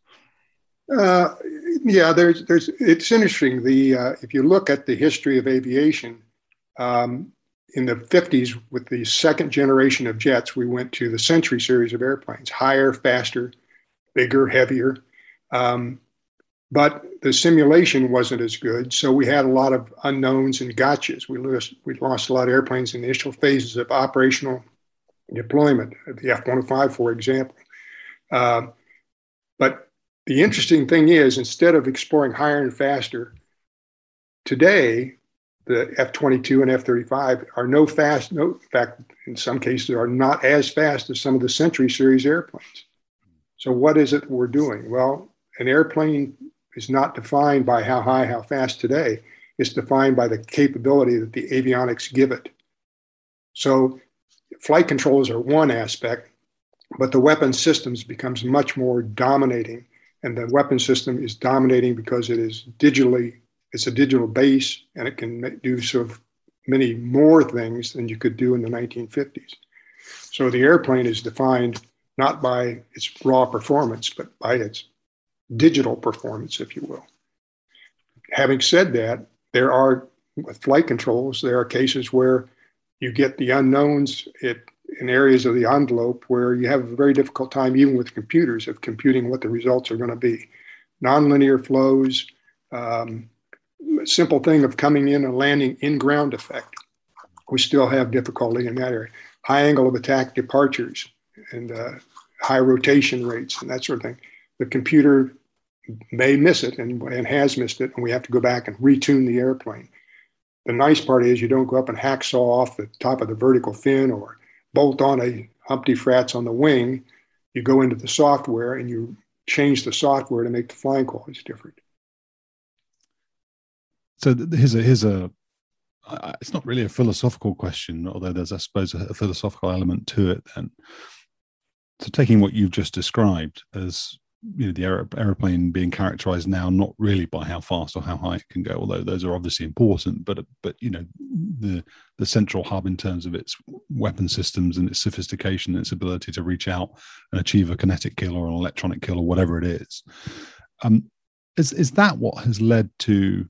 B: Uh, yeah, there's, there's, it's interesting. The, uh, if you look at the history of aviation, um, in the fifties with the second generation of jets, we went to the Century series of airplanes, higher, faster, bigger, heavier. Um, but the simulation wasn't as good. So we had a lot of unknowns and gotchas. We lost, we lost a lot of airplanes in the initial phases of operational deployment, the F one oh five, for example. Um, but the interesting thing is, instead of exploring higher and faster, today, the F twenty-two and F thirty-five are no fast, no, in fact, in some cases are not as fast as some of the Century series airplanes. So what is it we're doing? Well, an airplane is not defined by how high, how fast today. It's defined by the capability that the avionics give it. So flight controls are one aspect, but the weapon systems becomes much more dominating. And the weapon system is dominating because it is digitally, it's a digital base, and it can do so many more things than you could do in the nineteen fifties. So the airplane is defined not by its raw performance, but by its digital performance, if you will. Having said that, there are, with flight controls, there are cases where you get the unknowns it, in areas of the envelope where you have a very difficult time, even with computers, of computing what the results are going to be. Nonlinear flows, um, simple thing of coming in and landing in ground effect. We still have difficulty in that area. High angle of attack departures and uh, high rotation rates and that sort of thing. The computer may miss it and, and has missed it, and we have to go back and retune the airplane. The nice part is you don't go up and hacksaw off the top of the vertical fin or bolt on a Humpty Frats on the wing. You go into the software and you change the software to make the flying qualities different.
A: So here's a here's a it's not really a philosophical question, although there's, I suppose, a, a philosophical element to it. Then, so taking what you've just described as, you know, the aer- aeroplane being characterized now not really by how fast or how high it can go, although those are obviously important, but but you know, the the central hub in terms of its weapon systems and its sophistication and its ability to reach out and achieve a kinetic kill or an electronic kill or whatever it is. Um, is is that what has led to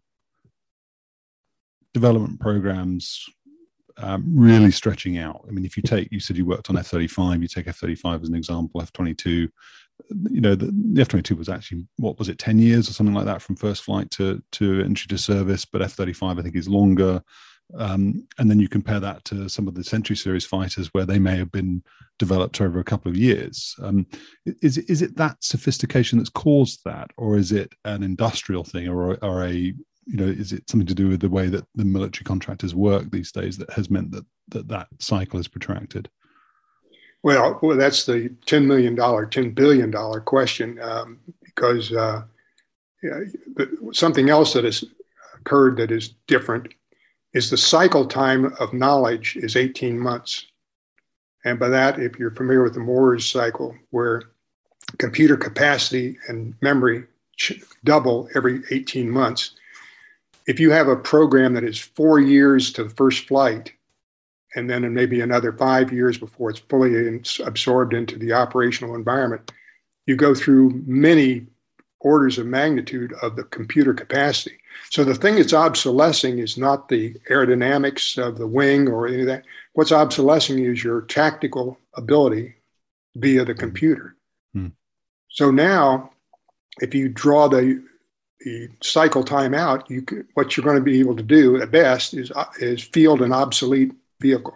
A: development programs um, really stretching out? I mean, if you take, you said you worked on F thirty-five, you take F thirty-five as an example, F twenty-two, you know, the, the F twenty-two was actually, what was it, ten years or something like that from first flight to, to entry to service, but F thirty-five I think is longer. Um, and then you compare that to some of the Century Series fighters where they may have been developed over a couple of years. Um, is, is it that sophistication that's caused that, or is it an industrial thing, or, or a, you know, is it something to do with the way that the military contractors work these days that has meant that that, that cycle is protracted?
B: Well, well, that's the ten million dollars, ten billion dollars question, um, because uh, yeah, something else that has occurred that is different is the cycle time of knowledge is eighteen months. And by that, if you're familiar with the Moore's cycle, where computer capacity and memory double every eighteen months, if you have a program that is four years to the first flight, and then maybe another five years before it's fully absorbed into the operational environment, you go through many orders of magnitude of the computer capacity. So the thing that's obsolescing is not the aerodynamics of the wing or any of that. What's obsolescing is your tactical ability via the computer. Hmm. So now, if you draw the the cycle time out, you can, what you're going to be able to do at best is is field an obsolete vehicle.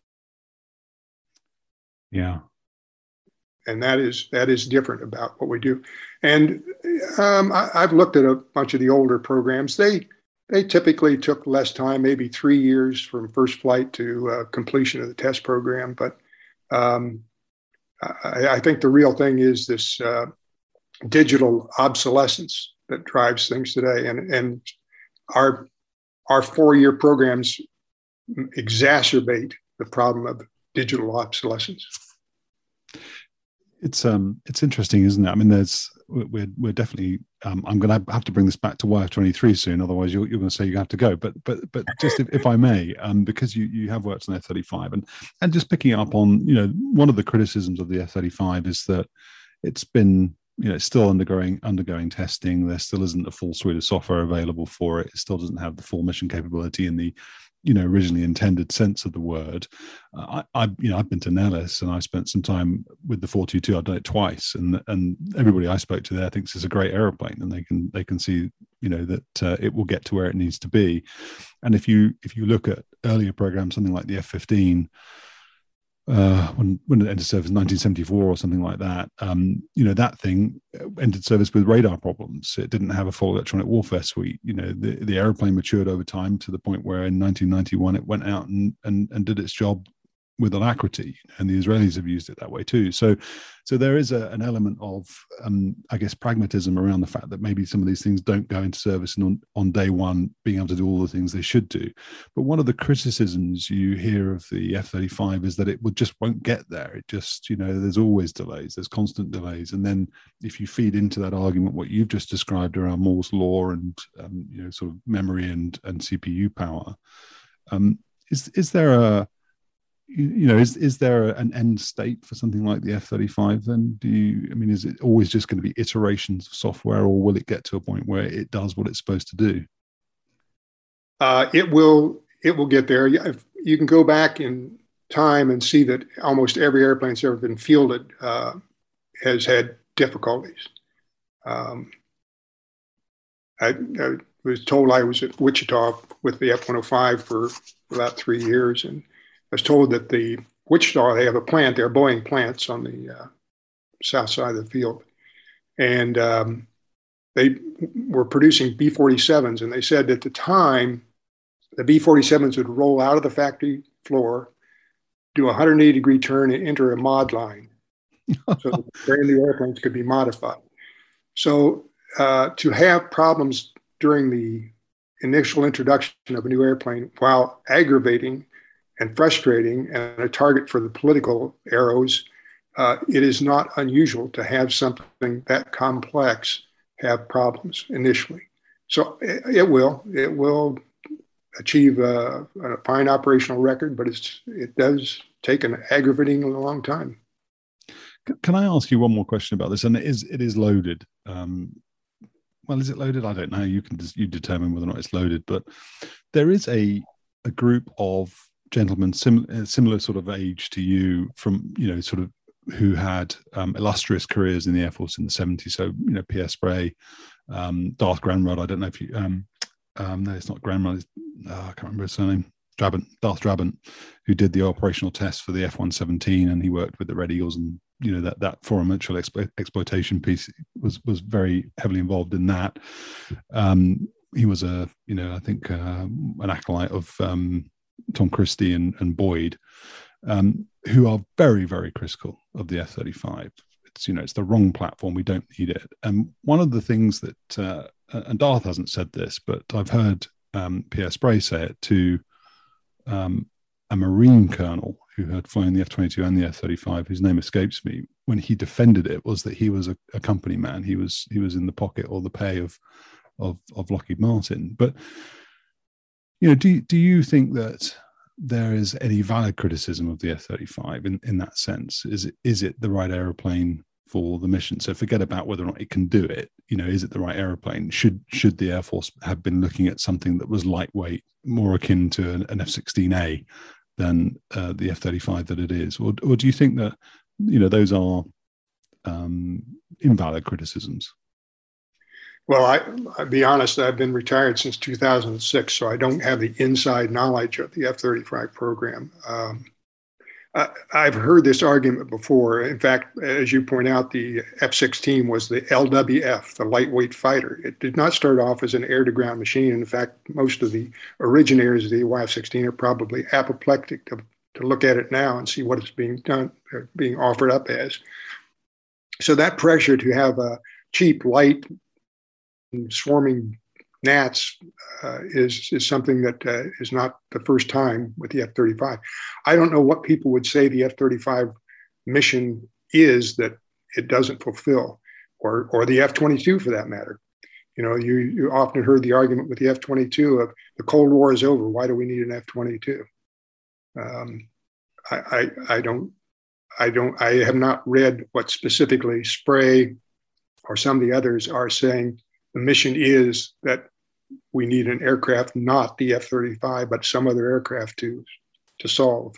A: Yeah,
B: and that is that is different about what we do. And um, I, I've looked at a bunch of the older programs. They they typically took less time, maybe three years from first flight to uh, completion of the test program. But um, I, I think the real thing is this uh, digital obsolescence that drives things today, and and our our four-year programs exacerbate the problem of digital obsolescence.
A: It's um it's interesting, isn't it? I mean, there's we're we're definitely um, I'm going to have to bring this back to Y F twenty-three soon, otherwise you're you're going to say you have to go. But but but just if, if I may, um, because you you have worked on F thirty-five, and and just picking up on, you know, one of the criticisms of the F thirty-five is that it's been, you know, it's still undergoing undergoing testing. There still isn't a full suite of software available for it. It still doesn't have the full mission capability in the, you know, originally intended sense of the word. Uh, I, I, you know, I've been to Nellis and I spent some time with the four twenty-two. I've done it twice, and and everybody I spoke to there thinks it's a great aeroplane, and they can they can see, you know, that uh, it will get to where it needs to be. And if you if you look at earlier programs, something like the F fifteen. Uh, when when it entered service in nineteen seventy-four or something like that, um, you know, that thing entered service with radar problems. It didn't have a full electronic warfare suite. You know, the, the airplane matured over time to the point where in nineteen ninety-one it went out and and, and did its job with alacrity, and the Israelis have used it that way too. So, so there is a, an element of, um, I guess, pragmatism around the fact that maybe some of these things don't go into service and on, on day one being able to do all the things they should do. But one of the criticisms you hear of the F thirty-five is that it would just won't get there. It just, you know, there's always delays, there's constant delays. And then if you feed into that argument what you've just described around Moore's law and, um, you know, sort of memory and, and C P U power, um, is is there a, you know, is is there an end state for something like the F thirty-five then? Do you, I mean, is it always just going to be iterations of software, or will it get to a point where it does what it's supposed to do?
B: Uh, it will it will get there. You can go back in time and see that almost every airplane that's ever been fielded uh, has had difficulties. Um, I, I was told I was at Wichita with the F one oh five for about three years, and I was told that the Wichita, they have a plant, they're Boeing plants on the uh, south side of the field. And um, they were producing B forty-sevens. And they said at the time, the B forty-sevens would roll out of the factory floor, do a one hundred eighty degree turn and enter a mod line. so the brand new airplanes could be modified. So uh, to have problems during the initial introduction of a new airplane, while aggravating and frustrating and a target for the political arrows, uh, it is not unusual to have something that complex have problems initially. So it, it will, it will achieve a, a fine operational record, but it's, it does take an aggravating long time.
A: Can I ask you one more question about this? And it is, it is loaded. Um, well, is it loaded? I don't know. You can you determine whether or not it's loaded, but there is a, a group of gentlemen sim, similar sort of age to you from, you know, sort of who had um, illustrious careers in the Air Force in the seventies. So, you know, Pierre Sprey, um, Darth Granrod. I don't know if you, um, um, no, it's not Granrod. It's, oh, I can't remember his surname. Drabant, Darth Drabant, who did the operational tests for the F one seventeen, and he worked with the Red Eagles, and you know that that foreign mutual explo- exploitation piece was was very heavily involved in that. Um, he was a you know I think uh, an acolyte of um, Tom Christie and, and Boyd, um, who are very very critical of the F thirty-five. It's you know it's the wrong platform. We don't need it. And one of the things that uh, and Darth hasn't said this, but I've heard um, Pierre Sprey say it to. Um, a Marine colonel who had flown the F twenty-two and the F thirty-five, whose name escapes me, when he defended it, was that he was a, a company man. He was he was in the pocket or the pay of of, of Lockheed Martin. But you know, do do you think that there is any valid criticism of the F thirty-five in, in that sense? Is it is it the right aeroplane for the mission? So forget about whether or not it can do it. You know, is it the right aeroplane? Should should the Air Force have been looking at something that was lightweight, more akin to an, an F sixteen A than uh, the F thirty-five that it is? Or, or do you think that, you know, those are um, invalid criticisms?
B: Well, I, I'll be honest, I've been retired since two thousand six, so I don't have the inside knowledge of the F thirty-five program. Um, I, I've heard this argument before. In fact, as you point out, the F sixteen was the L W F, the lightweight fighter. It did not start off as an air-to-ground machine. In fact, most of the originators of the Y F sixteen are probably apoplectic to, to look at it now and see what it's being done, being offered up as. So that pressure to have a cheap, light, swarming gnats uh, is is something that uh, is not the first time with the F thirty-five. I don't know what people would say the F thirty-five mission is that it doesn't fulfill, or or the F twenty-two for that matter. You know, you you often heard the argument with the F twenty-two of the Cold War is over. Why do we need an F twenty-two? Um, I, I I don't I don't I have not read what specifically Sprey or some of the others are saying. The mission is that we need an aircraft, not the F thirty-five, but some other aircraft to to solve.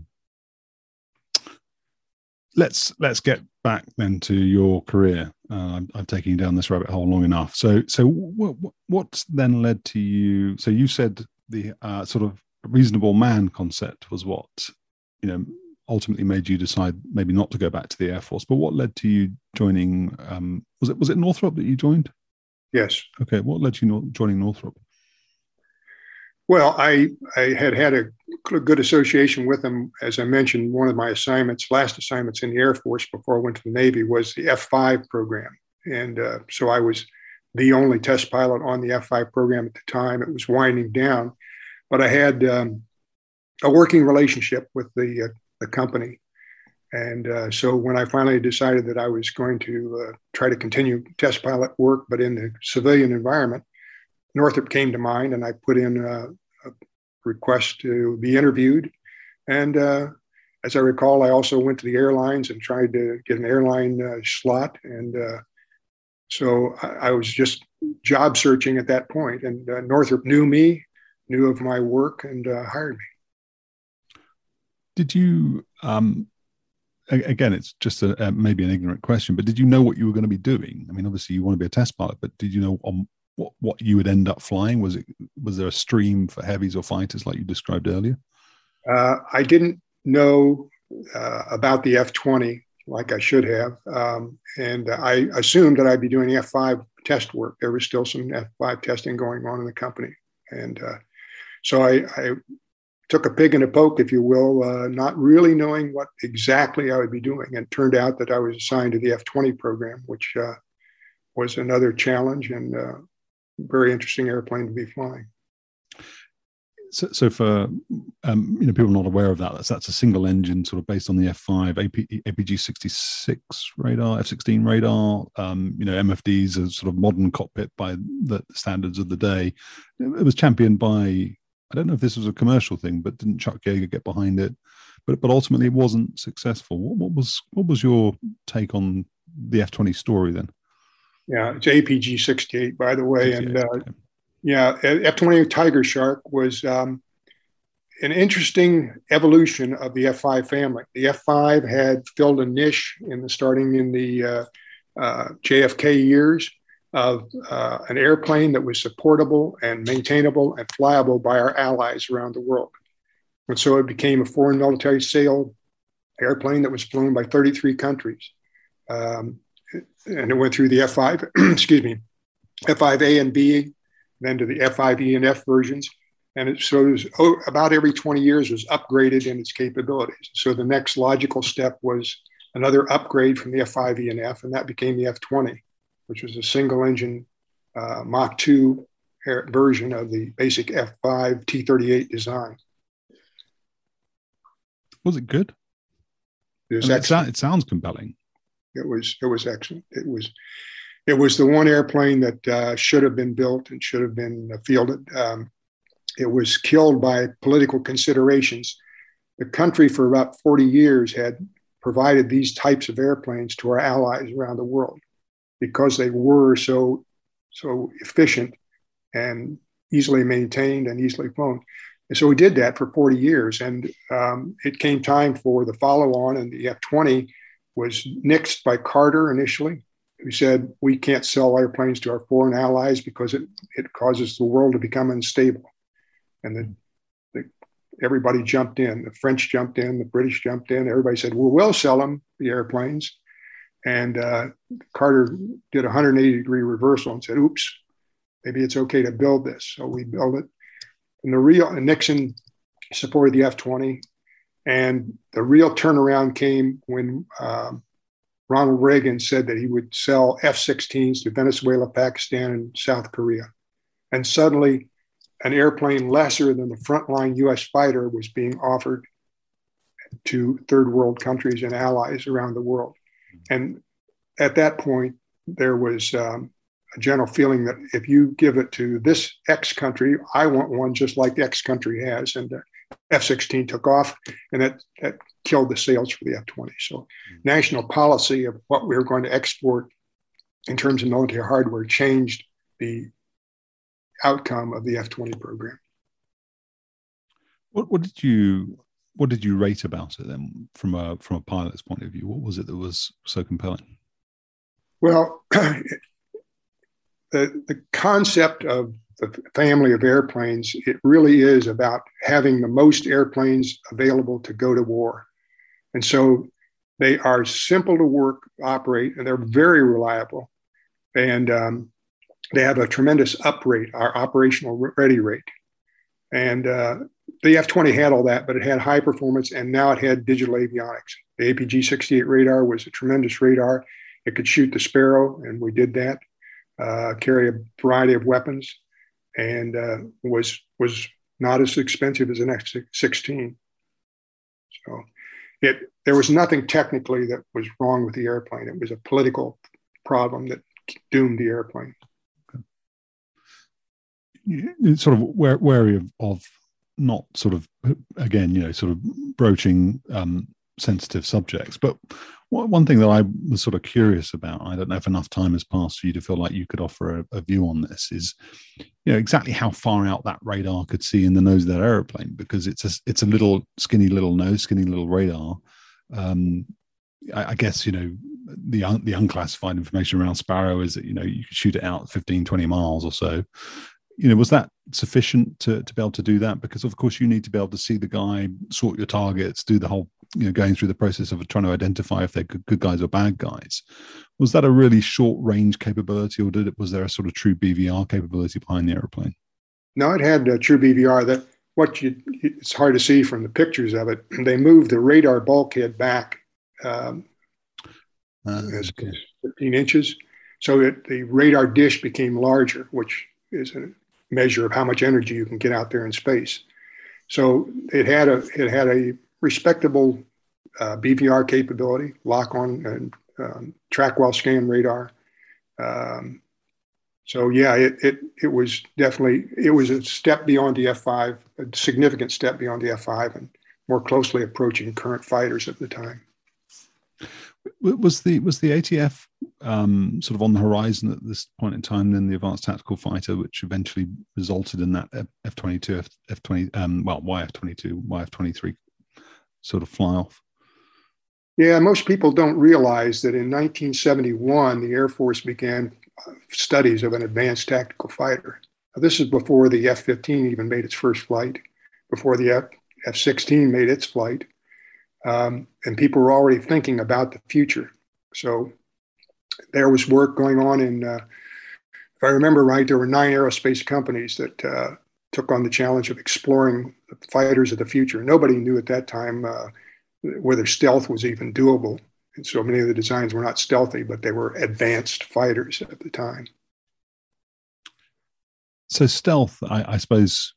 A: Let's let's get back then to your career. Uh, I'm, I'm taking you down this rabbit hole long enough. So so what, what then led to you? So you said the uh, sort of reasonable man concept was what you know ultimately made you decide maybe not to go back to the Air Force. But what led to you joining? Um, was it was it Northrop that you joined?
B: Yes.
A: Okay. What led you joining Northrop?
B: Well, I I had had a good association with them. As I mentioned, one of my assignments, last assignments in the Air Force before I went to the Navy, was the F five program. And uh, so I was the only test pilot on the F five program at the time. It was winding down, but I had um, a working relationship with the, uh, the company. And uh, so when I finally decided that I was going to uh, try to continue test pilot work, but in the civilian environment, Northrop came to mind, and I put in a, a request to be interviewed. And uh, as I recall, I also went to the airlines and tried to get an airline uh, slot. And uh, so I, I was just job searching at that point. And uh, Northrop knew me, knew of my work, and uh, hired me.
A: Did you... Um... Again, it's just a, uh, maybe an ignorant question, but did you know what you were going to be doing? I mean, obviously you want to be a test pilot, but did you know on what, what you would end up flying? Was it was there a stream for heavies or fighters like you described earlier?
B: Uh, I didn't know uh, about the F twenty like I should have, um, and I assumed that I'd be doing F five test work. There was still some F five testing going on in the company, and uh, so I, I took a pig in a poke, if you will, uh, not really knowing what exactly I would be doing. And it turned out that I was assigned to the F twenty program, which uh, was another challenge and uh, very interesting airplane to be flying.
A: So, so for um, you know, people not aware of that, that's that's a single engine, sort of based on the F five A P G sixty-six radar, F sixteen radar. Um, you know, M F Ds are sort of modern cockpit by the standards of the day. It was championed by, I don't know if this was a commercial thing, but didn't Chuck Yeager get behind it? But but ultimately, it wasn't successful. What, what was what was your take on the F twenty story then?
B: Yeah, it's A P G sixty-eight, by the way, and. Uh,
A: okay.
B: Yeah, F twenty Tiger Shark was um, an interesting evolution of the F five family. The F five had filled a niche in the starting in the uh, uh, J F K years of uh, an airplane that was supportable and maintainable and flyable by our allies around the world. And so it became a foreign military sale airplane that was flown by thirty-three countries. Um, and it went through the F five, excuse me, F five A and B, then to the F five E and F versions. And it, so it was oh, about every twenty years was upgraded in its capabilities. So the next logical step was another upgrade from the F five E and F, and that became the F twenty, which was a single engine uh, Mach two version of the basic F five T thirty-eight design.
A: Was it good?
B: It, was
A: I mean, it, sound, it sounds compelling.
B: It was, it was excellent. It was, It was the one airplane that uh, should have been built and should have been uh, fielded. Um, it was killed by political considerations. The country for about forty years had provided these types of airplanes to our allies around the world because they were so, so efficient and easily maintained and easily flown. And so we did that for forty years. And um, it came time for the follow-on, and the F twenty was nixed by Carter initially, who said, we can't sell airplanes to our foreign allies because it, it causes the world to become unstable. And the, the, everybody jumped in. The French jumped in, the British jumped in. Everybody said, well, we'll sell them, the airplanes. And uh, Carter did a one hundred eighty degree reversal and said, oops, maybe it's okay to build this. So we built it. And the real, and Nixon supported the F twenty. And the real turnaround came when um, Ronald Reagan said that he would sell F sixteens to Venezuela, Pakistan, and South Korea. And suddenly, an airplane lesser than the frontline U S fighter was being offered to third world countries and allies around the world. And at that point, there was um, a general feeling that if you give it to this X country, I want one just like the X country has. And uh, F sixteen took off, and that, that killed the sales for the F twenty. So mm-hmm. national policy of what we were going to export in terms of military hardware changed the outcome of the F twenty program.
A: What, what did you what did you rate about it then from a from a pilot's point of view? What was it that was so compelling?
B: Well, the the concept of the family of airplanes, it really is about having the most airplanes available to go to war. And so they are simple to work, operate, and they're very reliable. And um, they have a tremendous up rate, our operational ready rate. And uh, the F twenty had all that, but it had high performance, and now it had digital avionics. The A P G sixty-eight radar was a tremendous radar. It could shoot the Sparrow, and we did that, uh, carry a variety of weapons, and uh, was was not as expensive as an F sixteen. So it there was nothing technically that was wrong with the airplane. It was a political problem that doomed the airplane.
A: It's sort of wary of, of not sort of, again, you know, sort of broaching um, sensitive subjects. But one thing that I was sort of curious about, I don't know if enough time has passed for you to feel like you could offer a, a view on this, is, you know, exactly how far out that radar could see in the nose of that airplane, because it's a, it's a little skinny little nose, skinny little radar. Um, I, I guess, you know, the un, the unclassified information around Sparrow is that, you know, you could shoot it out fifteen, twenty miles or so. You know, was that sufficient to, to be able to do that? Because, of course, you need to be able to see the guy, sort your targets, do the whole, you know, going through the process of trying to identify if they're good, good guys or bad guys. Was that a really short range capability, or did it, was there a sort of true B V R capability behind the airplane?
B: No, it had a true B V R. That what you, it's hard to see from the pictures of it. They moved the radar bulkhead back um, uh, okay. fifteen inches. So that the radar dish became larger, which is a measure of how much energy you can get out there in space. So it had a, it had a respectable uh, B V R capability, lock on and um, track while scan radar. Um, so yeah, it, it, it was definitely, it was a step beyond the F five, a significant step beyond the F five, and more closely approaching current fighters at the time.
A: Was the was the A T F um, sort of on the horizon at this point in time? Then the Advanced Tactical Fighter, which eventually resulted in that F twenty-two, F twenty, um, well, Y F twenty-two, Y F twenty-three sort of fly off.
B: Yeah, most people don't realize that in nineteen seventy-one, the Air Force began studies of an advanced tactical fighter. Now, this is before the F fifteen even made its first flight, before the F sixteen made its flight. Um, and people were already thinking about the future. So there was work going on in, uh, if I remember right, there were nine aerospace companies that uh, took on the challenge of exploring the fighters of the future. Nobody knew at that time uh, whether stealth was even doable. And so many of the designs were not stealthy, but they were advanced fighters at the time.
A: So stealth, I, I suppose,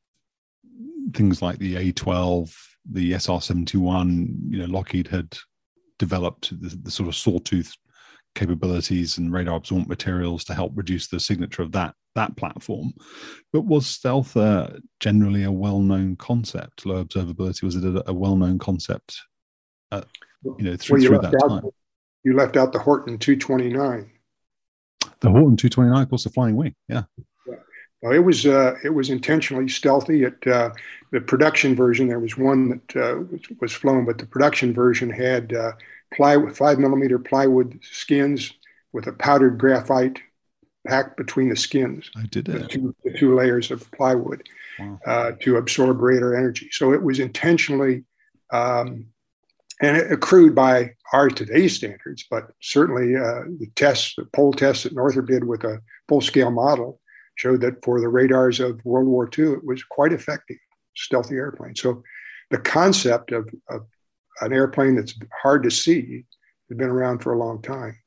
A: things like the A twelve, the S R seventy-one, you know, Lockheed had developed the, the sort of sawtooth capabilities and radar absorbent materials to help reduce the signature of that that platform. But was stealth uh, generally a well-known concept? Low observability, was it a, a well-known concept? Uh, you know, through,
B: well, you
A: through that
B: out,
A: time.
B: You left out the Horton two twenty-nine.
A: The Horton two twenty-nine, of course, the Flying Wing. Yeah.
B: yeah. Well, it was uh, it was intentionally stealthy. It uh, the production version, there was one that uh, was, was flown, but the production version had uh, plywood, five millimeter plywood skins with a powdered graphite packed between the skins.
A: I did it.
B: The two, the two layers of plywood wow. uh, to absorb radar energy. So it was intentionally, um, and it accrued by our today's standards, but certainly uh, the tests, the poll tests that Northrop did with a full-scale model showed that for the radars of World War Two, it was quite effective, stealthy airplane. So the concept of, of an airplane that's hard to see has been around for a long time.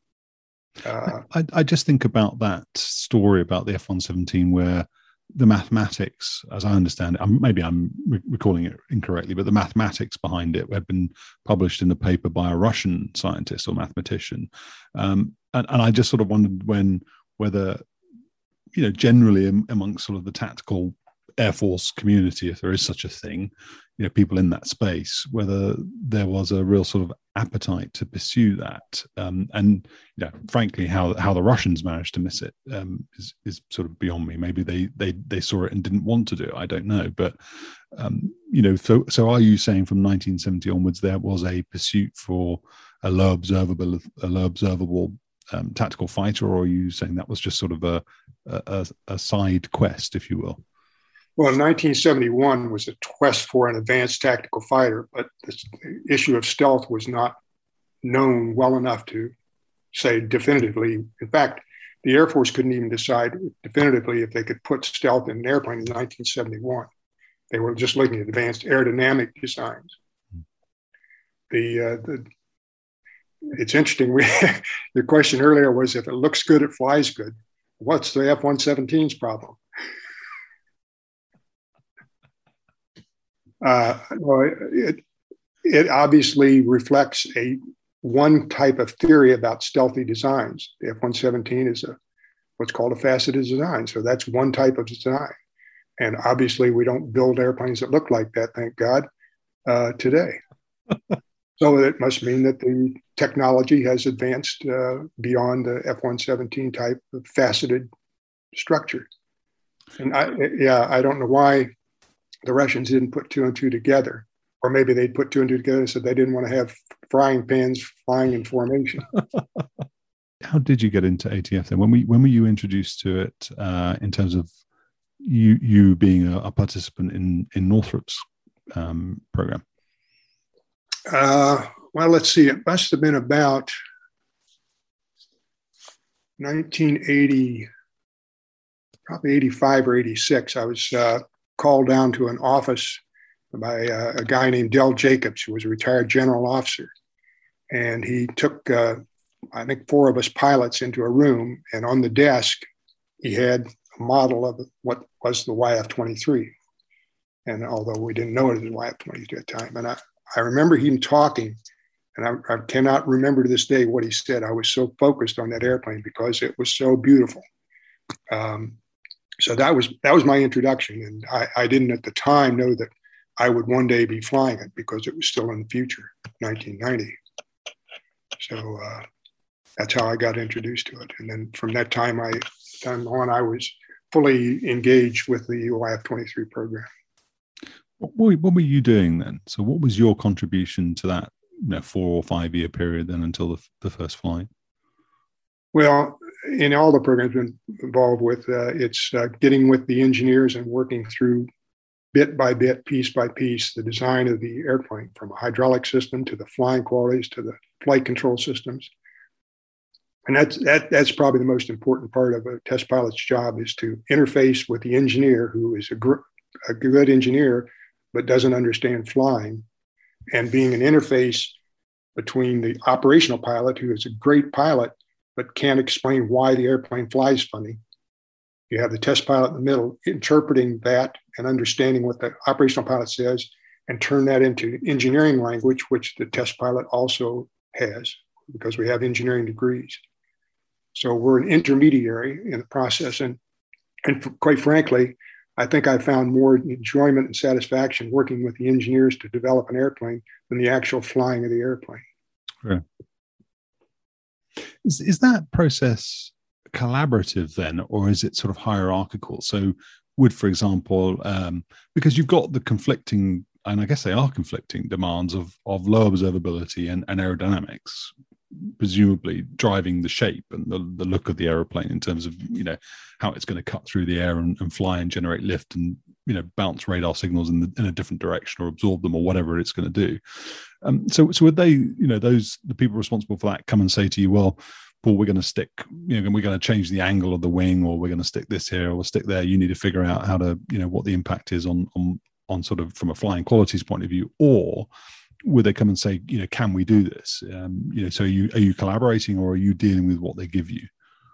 B: Uh,
A: I, I just think about that story about the F one seventeen where the mathematics, as I understand it, I'm, maybe I'm re- recalling it incorrectly, but the mathematics behind it had been published in a paper by a Russian scientist or mathematician. Um, and, and I just sort of wondered when, whether, you know, generally amongst sort of the tactical Air Force community, if there is such a thing, you know, people in that space, whether there was a real sort of appetite to pursue that, um, and you know, frankly, how how the Russians managed to miss it um, is is sort of beyond me. Maybe they they they saw it and didn't want to do it. I don't know, but um, you know, so so are you saying from nineteen seventy onwards there was a pursuit for a low observable a low observable um, tactical fighter, or are you saying that was just sort of a a, a side quest, if you will?
B: Well, nineteen seventy-one was a quest for an advanced tactical fighter, but the issue of stealth was not known well enough to say definitively. In fact, the Air Force couldn't even decide definitively if they could put stealth in an airplane in nineteen seventy-one. They were just looking at advanced aerodynamic designs. The, uh, the it's interesting. We, your question earlier was if it looks good, it flies good. What's the F one seventeen's problem? Uh, well, it, it obviously reflects a one type of theory about stealthy designs. The F one seventeen is a what's called a faceted design. So that's one type of design. And obviously we don't build airplanes that look like that, thank God, uh, today. So it must mean that the technology has advanced uh, beyond the F one seventeen type of faceted structure. And I, yeah, I don't know why the Russians didn't put two and two together, or maybe they'd put two and two together and said they didn't want to have frying pans flying in formation.
A: How did you get into A T F then? When we when were you introduced to it uh, in terms of you you being a, a participant in in Northrop's um, program?
B: Uh, well, let's see. It must have been about nineteen eighty, probably eighty-five or eighty-six. I was. Uh, called down to an office by uh, a guy named Del Jacobs, who was a retired general officer. And he took, uh, I think, four of us pilots into a room, and on the desk, he had a model of what was the Y F twenty-three. And although we didn't know it as Y F twenty-three at the time, and I, I remember him talking, and I, I cannot remember to this day what he said. I was so focused on that airplane because it was so beautiful. Um, so that was that was my introduction, and I, I didn't at the time know that I would one day be flying it because it was still in the future, nineteen ninety. So uh, that's how I got introduced to it. And then from that time, I time on, I was fully engaged with the Y F twenty-three program.
A: What were, what were you doing then? So what was your contribution to that, you know, four or five year period then until the, the first flight?
B: Well, in all the programs I've been involved with, uh, it's uh, getting with the engineers and working through bit by bit, piece by piece, the design of the airplane, from a hydraulic system to the flying qualities to the flight control systems. And that's, that, that's probably the most important part of a test pilot's job, is to interface with the engineer, who is a, gr- a good engineer, but doesn't understand flying, and being an interface between the operational pilot, who is a great pilot, but can't explain why the airplane flies funny. You have the test pilot in the middle, interpreting that and understanding what the operational pilot says, and turn that into engineering language, which the test pilot also has, because we have engineering degrees. So we're an intermediary in the process. And, and quite frankly, I think I found more enjoyment and satisfaction working with the engineers to develop an airplane than the actual flying of the airplane.
A: Right. Is, is that process collaborative then, or is it sort of hierarchical? So would, for example, um, because you've got the conflicting, and I guess they are conflicting demands of, of low observability and, and aerodynamics, presumably driving the shape and the, the look of the aeroplane in terms of, you know, how it's going to cut through the air and, and fly and generate lift and, you know, bounce radar signals in, the, in a different direction or absorb them or whatever it's going to do. Um, so, so would they, you know, those, the people responsible for that come and say to you, well, Paul, we're going to stick, you know, we're going to change the angle of the wing, or we're going to stick this here, or we'll stick there. You need to figure out how to, you know, what the impact is on, on, on sort of from a flying qualities point of view, or would they come and say, you know, can we do this? Um, you know, so are you, are you collaborating, or are you dealing with what they give you?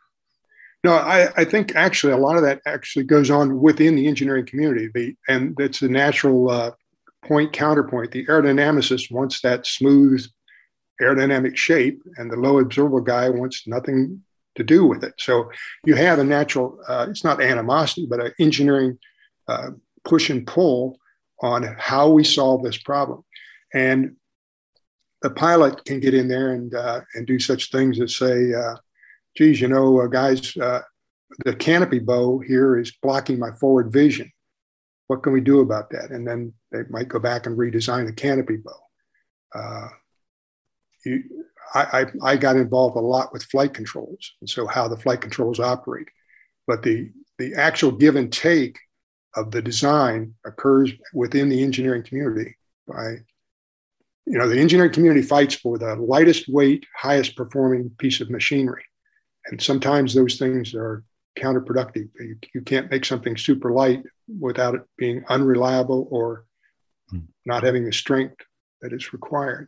B: No, I, I think actually a lot of that actually goes on within the engineering community. The, and that's a natural uh, point counterpoint. The aerodynamicist wants that smooth aerodynamic shape, and the low observable guy wants nothing to do with it. So you have a natural, uh, it's not animosity, but an engineering uh, push and pull on how we solve this problem. And the pilot can get in there and uh, and do such things as say, uh, geez, you know, uh, guys, uh, the canopy bow here is blocking my forward vision. What can we do about that? And then they might go back and redesign the canopy bow. Uh, you, I, I, I got involved a lot with flight controls, and so how the flight controls operate. But the, the actual give and take of the design occurs within the engineering community. By, you know, the engineering community fights for the lightest weight, highest performing piece of machinery. And sometimes those things are counterproductive. You, you can't make something super light without it being unreliable or hmm. not having the strength that is required.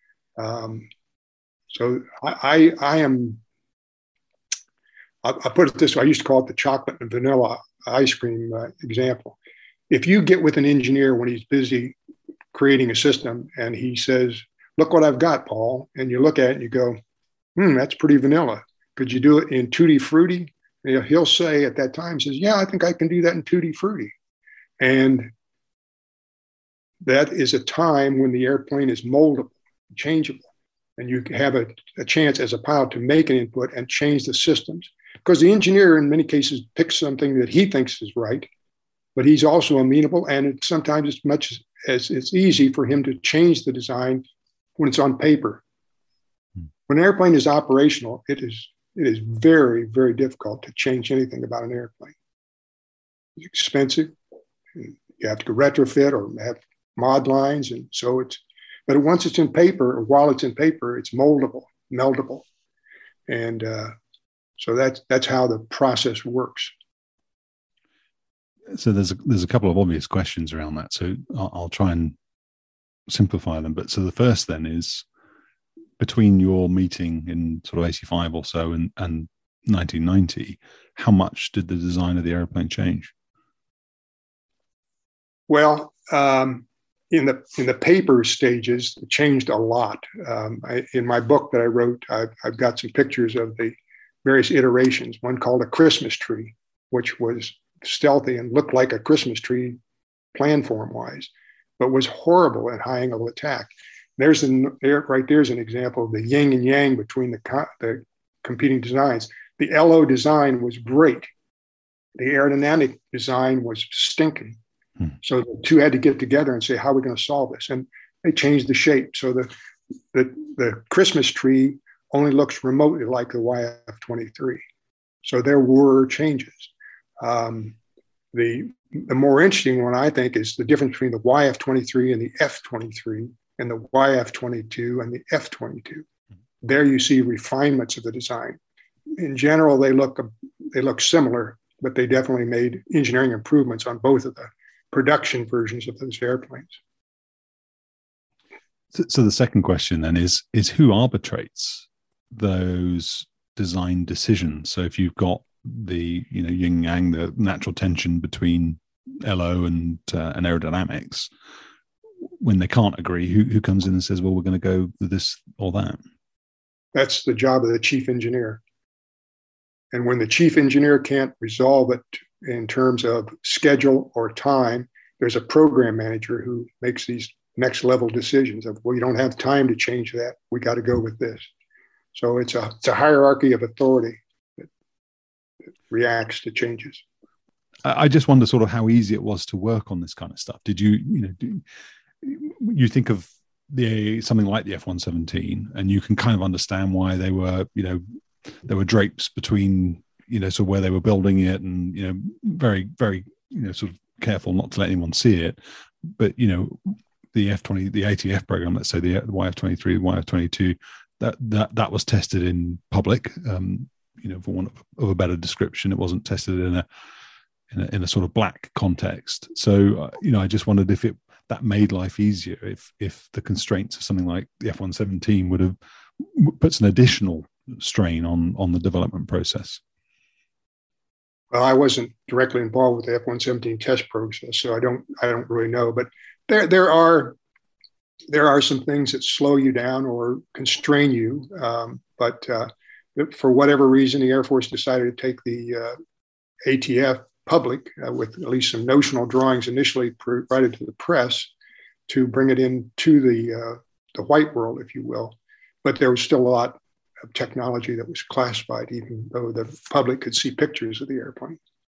B: Um, so I, I, I am, I, I put it this way, I used to call it the chocolate and vanilla ice cream uh, example. If you get with an engineer when he's busy creating a system and he says, look what I've got, Paul, and you look at it and you go, hmm, that's pretty vanilla. Could you do it in Tutti Frutti? You know, he'll say at that time, says, yeah, I think I can do that in Tutti Frutti. And that is a time when the airplane is moldable, changeable, and you have a, a chance as a pilot to make an input and change the systems. Because the engineer, in many cases, picks something that he thinks is right, but he's also amenable, and it's sometimes as much as it's easy for him to change the design when it's on paper. Hmm. When an airplane is operational, it is it is very, very difficult to change anything about an airplane. It's expensive. You have to go retrofit or have mod lines, and so it's. But once it's in paper, or while it's in paper, it's moldable, meldable, and uh, so that's that's how the process works.
A: So there's a, there's a couple of obvious questions around that. So I'll, I'll try and simplify them. But so the first then is, between your meeting in sort of eighty-five or so and, and nineteen ninety, how much did the design of the airplane change?
B: Well, um, in the in the paper stages, it changed a lot. Um, I, in my book that I wrote, I've, I've got some pictures of the various iterations. One called a Christmas tree, which was stealthy and looked like a Christmas tree plan form wise, but was horrible at high angle attack. There's an there, right there's an example of the yin and yang between the, co- the competing designs. The L O design was great. The aerodynamic design was stinking. Hmm. So the two had to get together and say, how are we going to solve this? And they changed the shape. So the, the, the Christmas tree only looks remotely like the Y F twenty-three. So there were changes. Um, the, the more interesting one, I think, is the difference between the Y F twenty-three and the F twenty-three. And the Y F twenty-two and the F twenty-two. There you see refinements of the design. In general, they look they look similar, but they definitely made engineering improvements on both of the production versions of those airplanes.
A: So, so the second question then is, is who arbitrates those design decisions? So if you've got the, you know, yin yang, the natural tension between L O and, uh, and aerodynamics, when they can't agree, who, who comes in and says, well, we're going to go with this or that?
B: That's the job of the chief engineer. And when the chief engineer can't resolve it in terms of schedule or time, there's a program manager who makes these next level decisions of, well, you don't have time to change that. We got to go with this. So it's a, it's a hierarchy of authority that, that reacts to changes.
A: I just wonder sort of how easy it was to work on this kind of stuff. Did you, you know, do, you think of the something like the F one seventeen, and you can kind of understand why they were, you know, there were drapes between, you know, so where they were building it, and, you know, very, very, you know, sort of careful not to let anyone see it. But, you know, the F twenty, the A T F program, let's say the, the Y F twenty-three, the Y F twenty-two, that that that was tested in public. Um, you know, for want of a better description, it wasn't tested in a in a, in a sort of black context. So, uh, you know, I just wondered if it that made life easier, if if the constraints of something like the F one seventeen would have puts an additional strain on on the development process.
B: Well, I wasn't directly involved with the F one seventeen test process, so I don't I don't really know. But there there are there are some things that slow you down or constrain you. Um, but uh, for whatever reason, the Air Force decided to take the uh, A T F public uh, with at least some notional drawings initially provided to the press to bring it into the uh, the white world, if you will. But there was still a lot of technology that was classified, even though the public could see pictures of the airplane.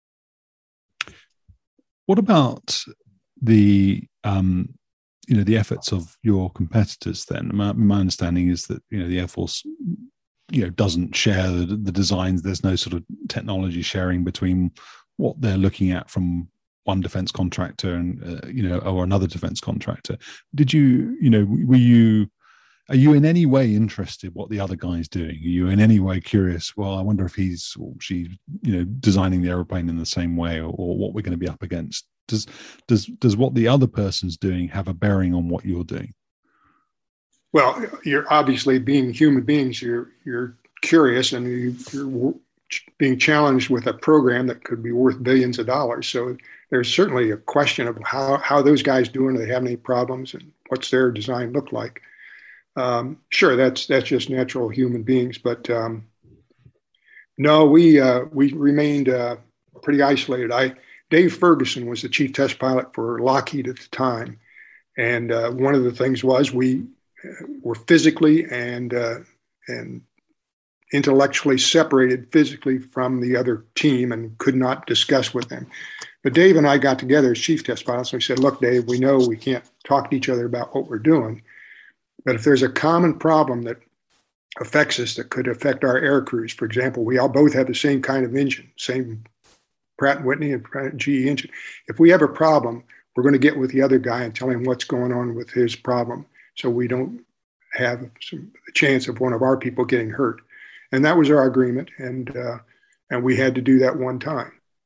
A: What about the um, you know the efforts of your competitors? Then my, my understanding is that you know the Air Force you know doesn't share the, the designs. There's no sort of technology sharing between what they're looking at from one defense contractor and uh, you know or another defense contractor. Did you you know were you are you in any way interested what the other guy's doing? Are you in any way curious? Well, I wonder if he's or she's you know designing the airplane in the same way, or, or what we're going to be up against. Does does does what the other person's doing have a bearing on what you're doing?
B: Well, you're obviously, being human beings, you're you're curious, and you, you're being challenged with a program that could be worth billions of dollars. So there's certainly a question of how how those guys doing. Do they have any problems, and what's their design look like? Um, sure, that's that's just natural human beings, but um, no, we uh, we remained uh, pretty isolated. I Dave Ferguson was the chief test pilot for Lockheed at the time, and uh, one of the things was we were physically and uh, and intellectually separated physically from the other team and could not discuss with them. But Dave and I got together as chief test pilots, and we said, "Look, Dave, we know we can't talk to each other about what we're doing. But if there's a common problem that affects us that could affect our air crews, for example, we all both have the same kind of engine, same Pratt and Whitney and Pratt and G E engine. If we have a problem, we're going to get with the other guy and tell him what's going on with his problem, so we don't have some a chance of one of our people getting hurt." And that was our agreement, and uh, and we had to do that one time.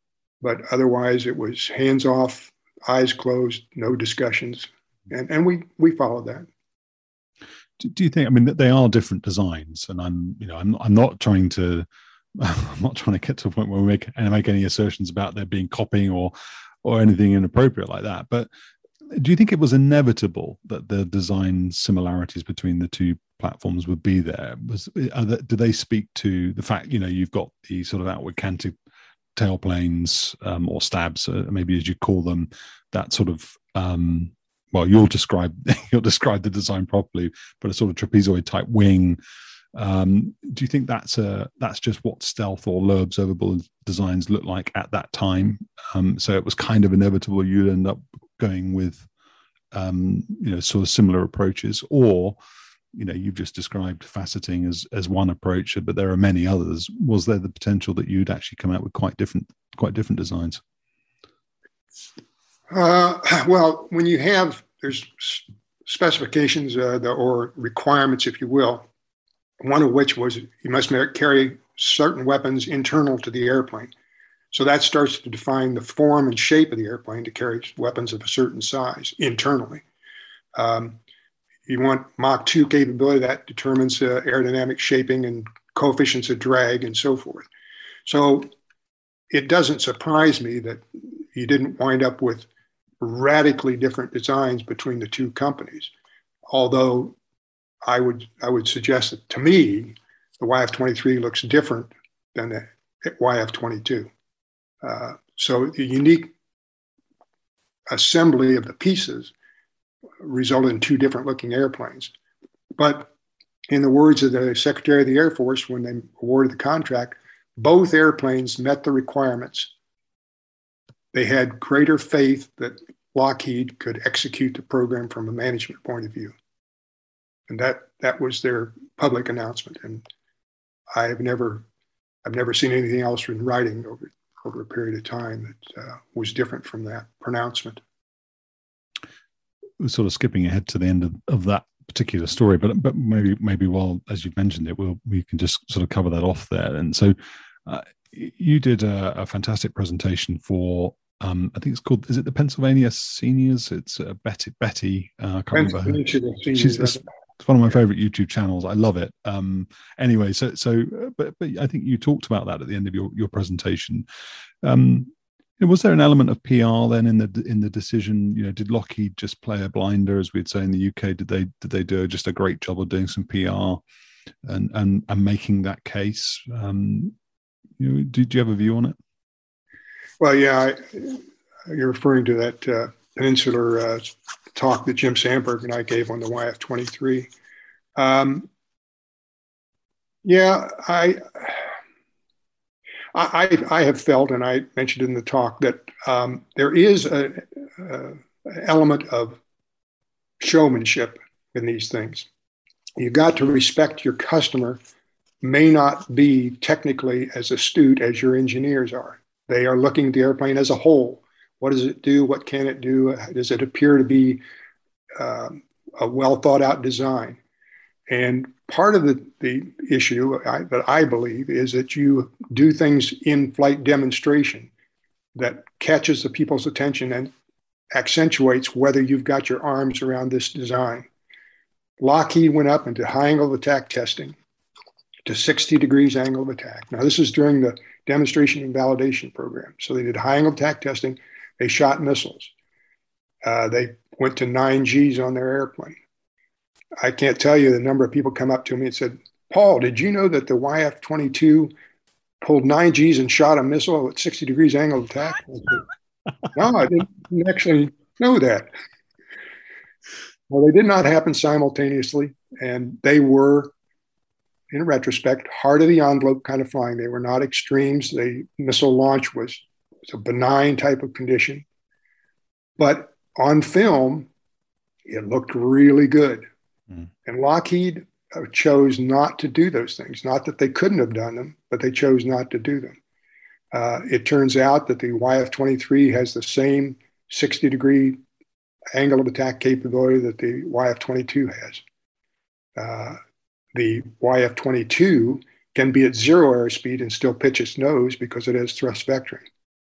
B: but otherwise it was hands off, eyes closed, no discussions. And, and we, we followed that.
A: Do, do you think, I mean, that they are different designs, and I'm, you know, I'm, I'm not trying to, I'm not trying to get to a point where we make, and make any assertions about there being copying or, or anything inappropriate like that. But do you think it was inevitable that the design similarities between the two platforms would be there? Was, are they, do they speak to the fact, you know, you've got the sort of outward canted tailplanes, um, or stabs, uh, maybe as you call them, that sort of, um, well, you'll describe you'll describe the design properly, but a sort of trapezoid type wing. Um, do you think that's a that's just what stealth or low observable designs look like at that time? Um, so it was kind of inevitable you'd end up going with, um, you know, sort of similar approaches, or, you know, you've just described faceting as as one approach, but there are many others. Was there the potential that you'd actually come out with quite different quite different designs?
B: Uh, well, when you have, there's specifications uh, the, or requirements, if you will, one of which was you must carry certain weapons internal to the airplane. So that starts to define the form and shape of the airplane to carry weapons of a certain size internally. Um, you want Mach two capability, that determines uh, aerodynamic shaping and coefficients of drag and so forth. So it doesn't surprise me that you didn't wind up with radically different designs between the two companies. Although I would I would suggest that, to me, the Y F twenty-three looks different than the Y F twenty-two. Uh, so the unique assembly of the pieces resulted in two different looking airplanes. But in the words of the Secretary of the Air Force, when they awarded the contract, both airplanes met the requirements. They had greater faith that Lockheed could execute the program from a management point of view. And that that was their public announcement. And I have never, I've never seen anything else in writing over, over a period of time that uh, was different from that pronouncement.
A: We're sort of skipping ahead to the end of, of that particular story, but but maybe maybe while, as you've mentioned it, we'll, we can just sort of cover that off there. And so uh, you did a, a fantastic presentation for, Um, I think it's called, is it the Pennsylvania Seniors? It's uh, Betty, Betty, uh, I can't remember her.
B: Seniors,
A: She's it's, it's one of my favorite YouTube channels. I love it. Um, anyway, so, so, uh, but, but I think you talked about that at the end of your, your presentation. Um, was there an element of P R then in the, in the decision? You know, did Lockheed just play a blinder, as we'd say in the U K? Did they, did they do just a great job of doing some P R and, and, and making that case? Um, you know, did you have a view on it?
B: Well, yeah, I, you're referring to that uh, Peninsular uh, talk that Jim Sandberg and I gave on the Y F twenty-three. Um, yeah, I, I, I have felt, and I mentioned in the talk, that um, there is an element of showmanship in these things. You got to respect your customer, may not be technically as astute as your engineers are. They are looking at the airplane as a whole. What does it do? What can it do? Does it appear to be um, a well thought out design? And part of the, the issue I, that I believe is that you do things in flight demonstration that catches the people's attention and accentuates whether you've got your arms around this design. Lockheed went up into high angle of attack testing to sixty degrees angle of attack. Now, this is during the demonstration and validation program. So they did high angle attack testing. They shot missiles. Uh, they went to nine Gs on their airplane. I can't tell you the number of people come up to me and said, Paul, did you know that the Y F twenty-two pulled nine Gs and shot a missile at sixty degrees angle of attack? I said, no, I didn't actually know that. Well, they did not happen simultaneously, and they were, in retrospect, heart of the envelope kind of flying. They were not extremes. The missile launch was, was a benign type of condition. But on film, it looked really good. Mm. And Lockheed chose not to do those things. Not that they couldn't have done them, but they chose not to do them. Uh, it turns out that the Y F twenty-three has the same sixty degree angle of attack capability that the Y F twenty-two has. Uh, the Y F twenty-two can be at zero airspeed and still pitch its nose because it has thrust vectoring.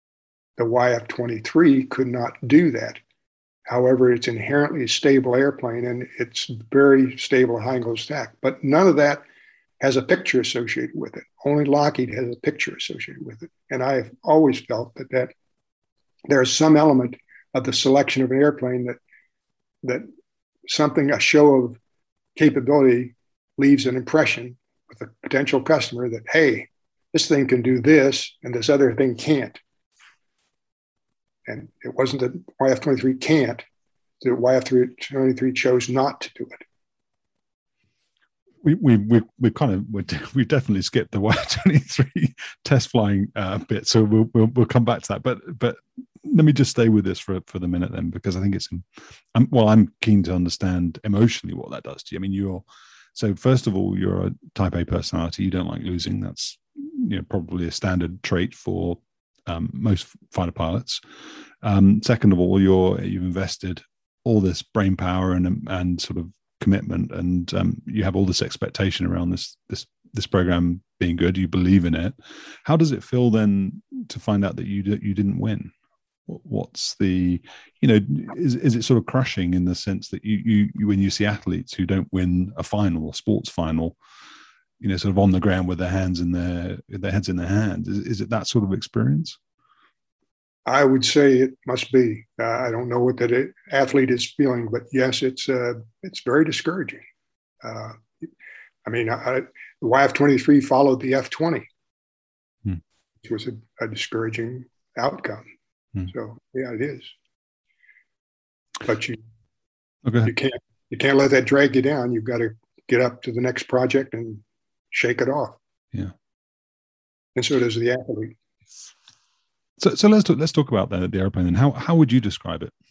B: The Y F twenty-three could not do that. However, it's inherently a stable airplane, and it's very stable high angle stack. But none of that has a picture associated with it. Only Lockheed has a picture associated with it. And I've always felt that, that there's some element of the selection of an airplane that that something, a show of capability, leaves an impression with a potential customer that, hey, this thing can do this and this other thing can't. And it wasn't that Y F twenty-three can't, the Y F twenty-three chose not to do it.
A: We we we we kind of we definitely skipped the Y F twenty-three test flying uh, bit, so we'll, we'll we'll come back to that. But but let me just stay with this for for the minute then, because I think it's I'm, well, I'm keen to understand emotionally what that does to you. I mean, you're so first of all, you're a Type A personality. You don't like losing. That's, you know, probably a standard trait for um, most fighter pilots. Um, second of all, you're you've invested all this brain power and and sort of commitment, and um, you have all this expectation around this this this program being good. You believe in it. How does it feel then to find out that you you didn't win? What's the, you know, is is it sort of crushing in the sense that you you, you when you see athletes who don't win a final, a sports final, you know, sort of on the ground with their hands in their their heads in their hands? Is, is it that sort of experience?
B: I would say it must be. Uh, I don't know what that athlete is feeling, but yes, it's uh, it's very discouraging. Uh, I mean, I, the Y F twenty-three followed the F twenty, hmm. which was a, a discouraging outcome. Hmm. So yeah, it is. But you okay. you can't you can't let that drag you down. You've got to get up to the next project and shake it off.
A: Yeah.
B: And so does the athlete.
A: So, so let's talk, let's talk about the, the airplane. And how how would you describe it?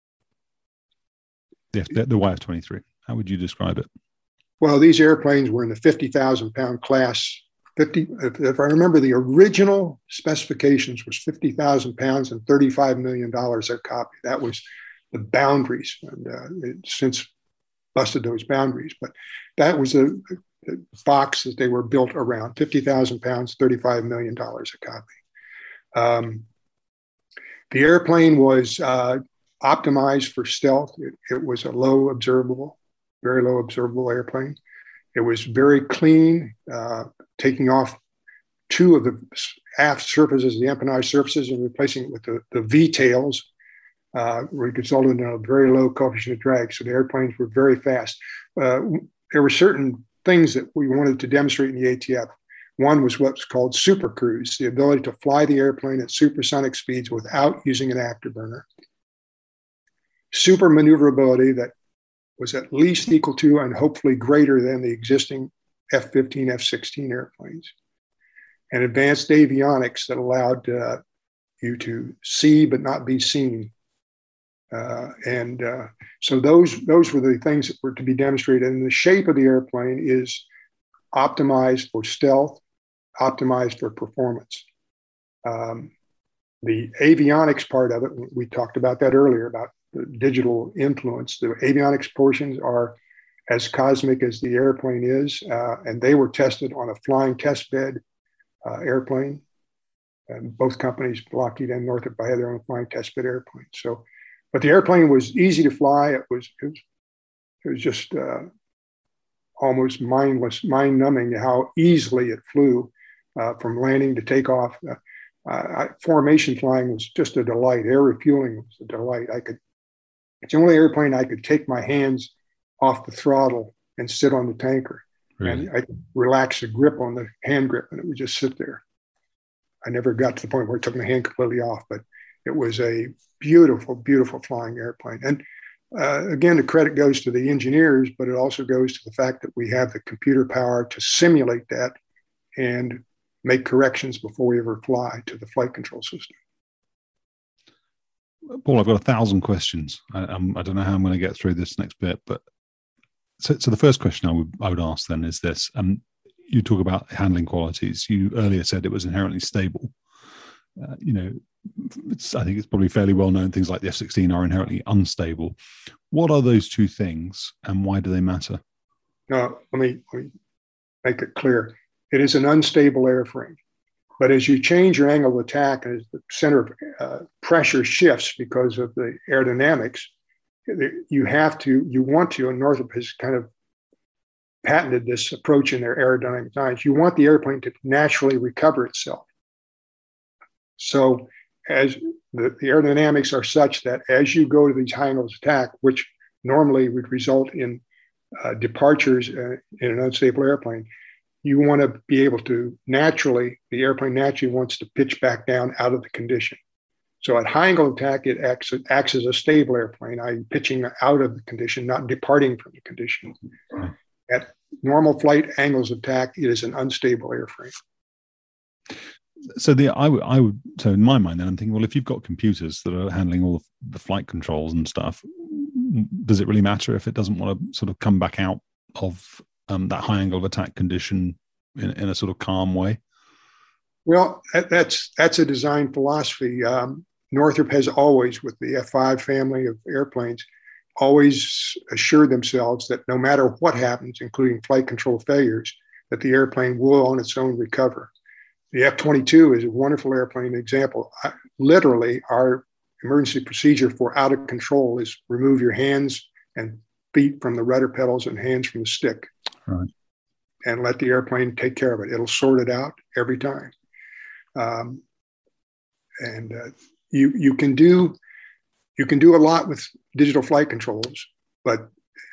A: The the, the Y F twenty-three. How would you describe it?
B: Well, these airplanes were in the fifty thousand pound class. fifty. If, if I remember, the original specifications was fifty thousand pounds and thirty-five million dollars a copy. That was the boundaries, and uh, it since busted those boundaries. But that was a, a box that they were built around: fifty thousand pounds, thirty-five million dollars a copy. Um, the airplane was uh, optimized for stealth. It, it was a low observable, very low observable airplane. It was very clean, uh, taking off two of the aft surfaces, the empennage surfaces, and replacing it with the, the V-tails, uh, resulted in a very low coefficient of drag. So the airplanes were very fast. Uh, there were certain things that we wanted to demonstrate in the A T F. One was what's called super cruise, the ability to fly the airplane at supersonic speeds without using an afterburner. Super maneuverability that was at least equal to and hopefully greater than the existing F fifteen, F sixteen airplanes. And advanced avionics that allowed uh, you to see but not be seen. Uh, and uh, so those, those were the things that were to be demonstrated. And the shape of the airplane is optimized for stealth, optimized for performance. Um, the avionics part of it, we talked about that earlier, about the digital influence. The avionics portions are as cosmic as the airplane is, uh, and they were tested on a flying test bed uh, airplane. And both companies, Lockheed and Northrop, had their own flying test bed airplanes. So, but the airplane was easy to fly. It was, it was, it was just uh, almost mindless, mind-numbing how easily it flew uh, from landing to takeoff. Uh, uh, formation flying was just a delight. Air refueling was a delight. I could, it's the only airplane I could take my hands off the throttle and sit on the tanker. Really? And I could relax the grip on the hand grip, and it would just sit there. I never got to the point where I took my hand completely off, but it was a beautiful, beautiful flying airplane. And Uh, again, the credit goes to the engineers, but it also goes to the fact that we have the computer power to simulate that and make corrections before we ever fly to the flight control system.
A: Paul, I've got a thousand questions. I, I'm, I don't know how I'm going to get through this next bit, but so, so the first question I would I would ask then is this: um, you talk about handling qualities. You earlier said it was inherently stable. Uh, you know. It's, I think it's probably fairly well known things like the F sixteen are inherently unstable. What are those two things and why do they matter?
B: No, let me, let me make it clear. It is an unstable airframe. But as you change your angle of attack, as the center of uh, pressure shifts because of the aerodynamics, you have to, you want to, and Northrop has kind of patented this approach in their aerodynamic science. You want the airplane to naturally recover itself. So as the, the aerodynamics are such that as you go to these high angles of attack, which normally would result in uh, departures uh, in an unstable airplane, you want to be able to naturally, the airplane naturally wants to pitch back down out of the condition. So at high angle attack, it acts, it acts as a stable airplane, that is pitching out of the condition, not departing from the condition. At normal flight angles of attack, it is an unstable airframe.
A: So the I would I would so in my mind then I'm thinking, well, if you've got computers that are handling all of the flight controls and stuff, does it really matter if it doesn't want to sort of come back out of um, that high angle of attack condition in, in a sort of calm way?
B: Well, that, that's that's a design philosophy. Um, Northrop has always, with the F five family of airplanes, always assured themselves that no matter what happens, including flight control failures, that the airplane will on its own recover. The F twenty-two is a wonderful airplane example. I, literally, our emergency procedure for out of control is remove your hands and feet from the rudder pedals and hands from the stick.
A: Right.
B: And let the airplane take care of it. It'll sort it out every time. Um, and uh, you you can do you can do a lot with digital flight controls, but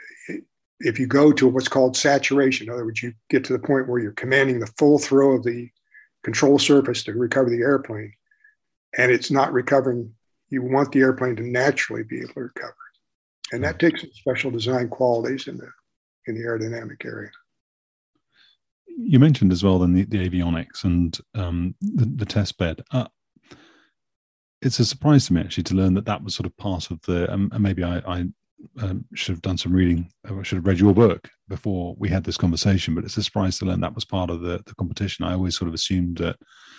B: if you go to what's called saturation, in other words, you get to the point where you're commanding the full throw of the control surface to recover the airplane, and it's not recovering, you want the airplane to naturally be able to recover. And that takes some special design qualities in the in the aerodynamic area.
A: You mentioned as well then the, the avionics and um, the, the test bed. Uh, it's a surprise to me actually to learn that that was sort of part of the, um, and maybe I, I um, should have done some reading, I should have read your book before we had this conversation, but it's a surprise to learn that was part of the, the competition. I always sort of assumed that,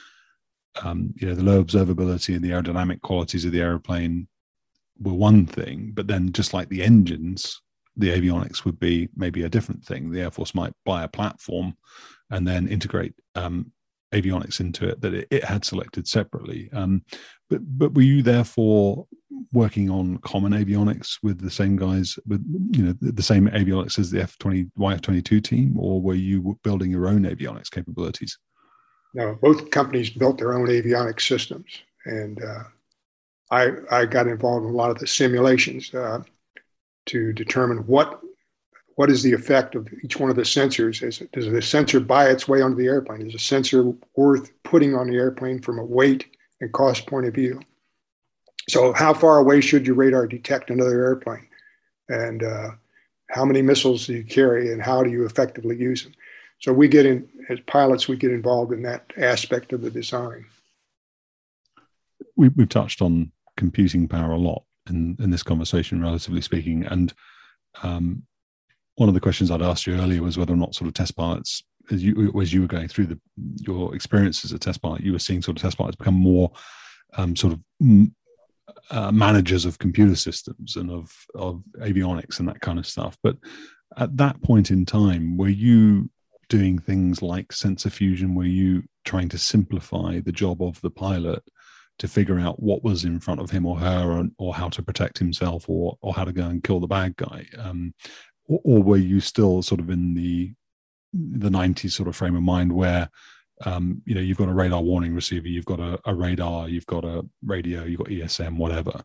A: um, you know, the low observability and the aerodynamic qualities of the aeroplane were one thing, but then just like the engines, the avionics would be maybe a different thing. The Air Force might buy a platform and then integrate um, avionics into it that it, it had selected separately. Um, but but were you therefore working on common avionics with the same guys, with you know the, the same avionics as the F twenty Y F twenty-two team, or were you building your own avionics capabilities?
B: No, both companies built their own avionics systems, and uh, I I got involved in a lot of the simulations uh, to determine what what is the effect of each one of the sensors. Is, does the sensor buy its way onto the airplane? Is a sensor worth putting on the airplane from a weight and cost point of view? So how far away should your radar detect another airplane? And uh, how many missiles do you carry, and how do you effectively use them? So we get in, as pilots, we get involved in that aspect of the design.
A: We, we've touched on computing power a lot in, in this conversation, relatively speaking. And um, one of the questions I'd asked you earlier was whether or not sort of test pilots, as you, as you were going through the, your experience as a test pilot, you were seeing sort of test pilots become more um, sort of uh, managers of computer systems and of, of avionics and that kind of stuff. But at that point in time, were you doing things like sensor fusion? Were you trying to simplify the job of the pilot to figure out what was in front of him or her, or, or how to protect himself, or or how to go and kill the bad guy? Um, or, or were you still sort of in the the nineties sort of frame of mind where um, you know, you've got a radar warning receiver, you've got a, a radar, you've got a radio, you've got E S M, whatever?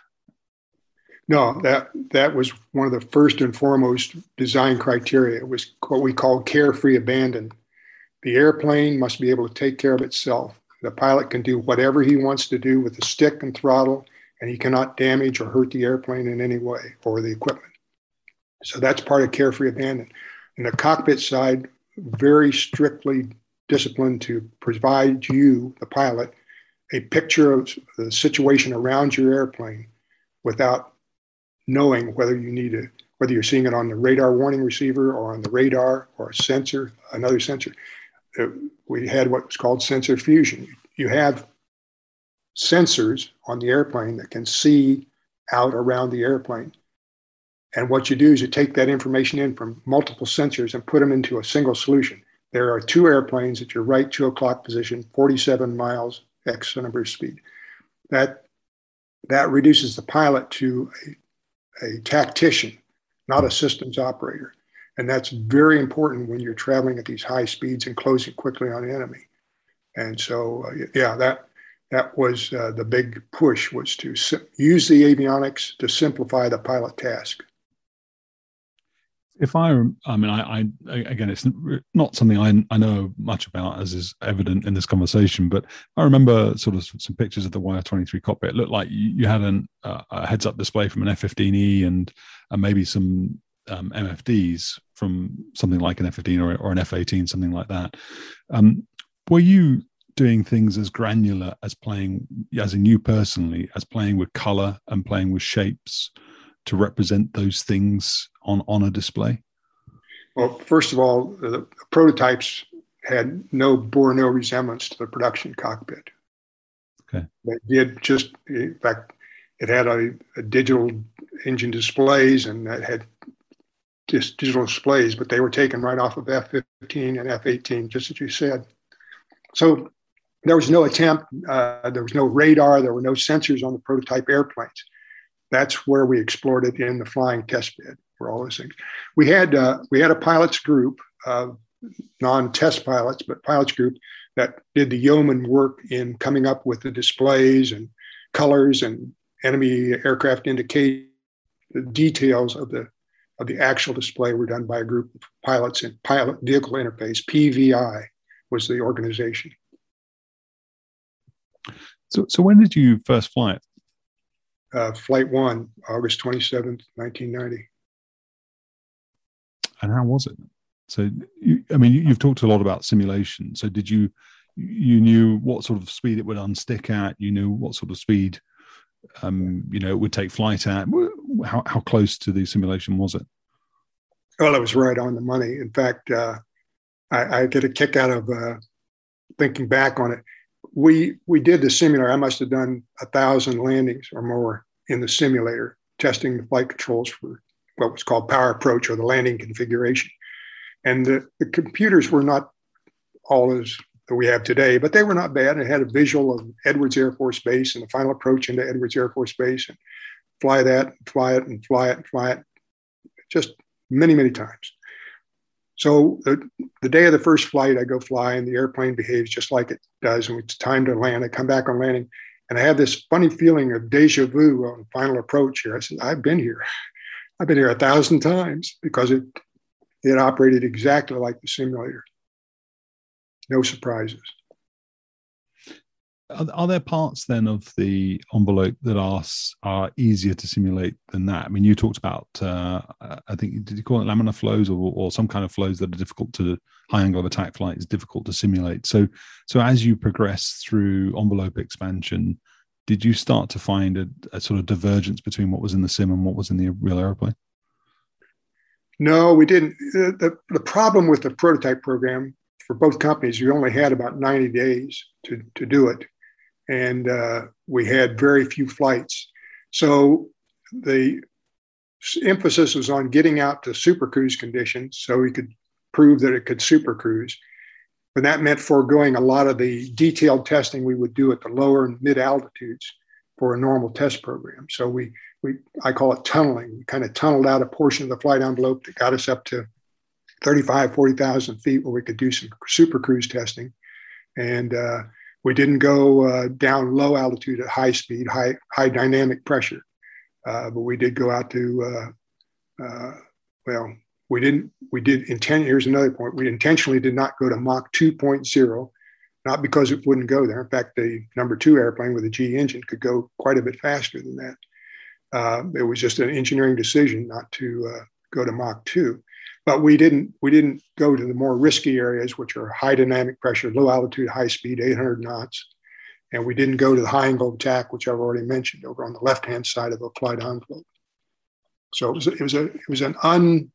B: No, that that was one of the first and foremost design criteria. It was what we call carefree abandon. The airplane must be able to take care of itself. The pilot can do whatever he wants to do with the stick and throttle, and he cannot damage or hurt the airplane in any way or the equipment. So that's part of carefree abandon. And the cockpit side, very strictly disciplined to provide you, the pilot, a picture of the situation around your airplane without knowing whether you need to, whether you're seeing it on the radar warning receiver or on the radar or a sensor, another sensor. We had what was called sensor fusion. You have sensors on the airplane that can see out around the airplane. And what you do is you take that information in from multiple sensors and put them into a single solution. there are two airplanes at your right two o'clock position, forty-seven miles, X number of speed. That, that reduces the pilot to a, a tactician, not a systems operator. And that's very important when you're traveling at these high speeds and closing quickly on the enemy. And so, uh, yeah, that that was uh, the big push, was to sim- use the avionics to simplify the pilot task.
A: If I, I mean, I, I again, it's not something I, I know much about, as is evident in this conversation, but I remember sort of some pictures of the Y R twenty-three cockpit. It looked like you, you had an, uh, a heads-up display from an F fifteen E and, and maybe some um, M F Ds from something like an F fifteen or, or an F eighteen, something like that. Um, were you doing things as granular as playing, as in you personally, as playing with color and playing with shapes to represent those things on, on a display?
B: Well, first of all, the, the prototypes had no, bore no resemblance to the production cockpit.
A: Okay.
B: They did just, in fact, it had a, a digital engine displays, and it had just digital displays, but they were taken right off of F fifteen and F eighteen, just as you said. So there was no attempt, uh, there was no radar, there were no sensors on the prototype airplanes. That's where we explored it in the flying test bed, for all those things. We had uh, we had a pilots group, uh, non-test pilots, but pilots group that did the yeoman work in coming up with the displays and colors and enemy aircraft indicate the details of the of the actual display were done by a group of pilots in Pilot Vehicle Interface. P V I was the organization.
A: So, so when did you first fly it?
B: Uh, flight one, August twenty-seventh, nineteen ninety.
A: And how was it? So, you, I mean, you've talked a lot about simulation. So did you, you knew what sort of speed it would unstick at? You knew what sort of speed, um, you know, it would take flight at? How, how close to the simulation was it?
B: Well, it was right on the money. In fact, uh, I, I get a kick out of uh, thinking back on it. We we did the simulator. I must have done a thousand landings or more in the simulator, testing the flight controls for what was called power approach, or the landing configuration. And the, the computers were not all as that we have today, but they were not bad. It had a visual of Edwards Air Force Base and the final approach into Edwards Air Force Base, and fly that, and fly it, and fly it, and fly it, just many, many times. So the, the day of the first flight, I go fly, and the airplane behaves just like it does. And it's time to land. I come back on landing, and I have this funny feeling of deja vu on final approach here. I said, I've been here. I've been here a thousand times, because it it operated exactly like the simulator. No surprises.
A: Are, are there parts then of the envelope that are are easier to simulate than that? I mean, you talked about, uh, I think, did you call it laminar flows, or, or some kind of flows that are difficult to, high angle of attack flight is difficult to simulate. So, so as you progress through envelope expansion, did you start to find a, a sort of divergence between what was in the sim and what was in the real airplane?
B: No, we didn't. The, the, the problem with the prototype program for both companies, we only had about ninety days to, to do it. And uh, we had very few flights. So the emphasis was on getting out to supercruise conditions so we could prove that it could supercruise. But that meant foregoing a lot of the detailed testing we would do at the lower and mid altitudes for a normal test program. So we, we I call it tunneling. We kind of tunneled out a portion of the flight envelope that got us up to thirty-five, forty thousand feet where we could do some supercruise testing. And uh, we didn't go uh, down low altitude at high speed, high high dynamic pressure, uh, but we did go out to, uh, uh, well, we didn't, we did intend, here's another point, we intentionally did not go to Mach two point oh, not because it wouldn't go there. In fact, the number two airplane with a G engine could go quite a bit faster than that. Uh, it was just an engineering decision not to uh, go to Mach two. But we didn't we didn't go to the more risky areas, which are high dynamic pressure, low altitude, high speed, eight hundred knots. And we didn't go to the high angle attack, which I've already mentioned, over on the left-hand side of the flight envelope. So it was, it was, a, it was an un,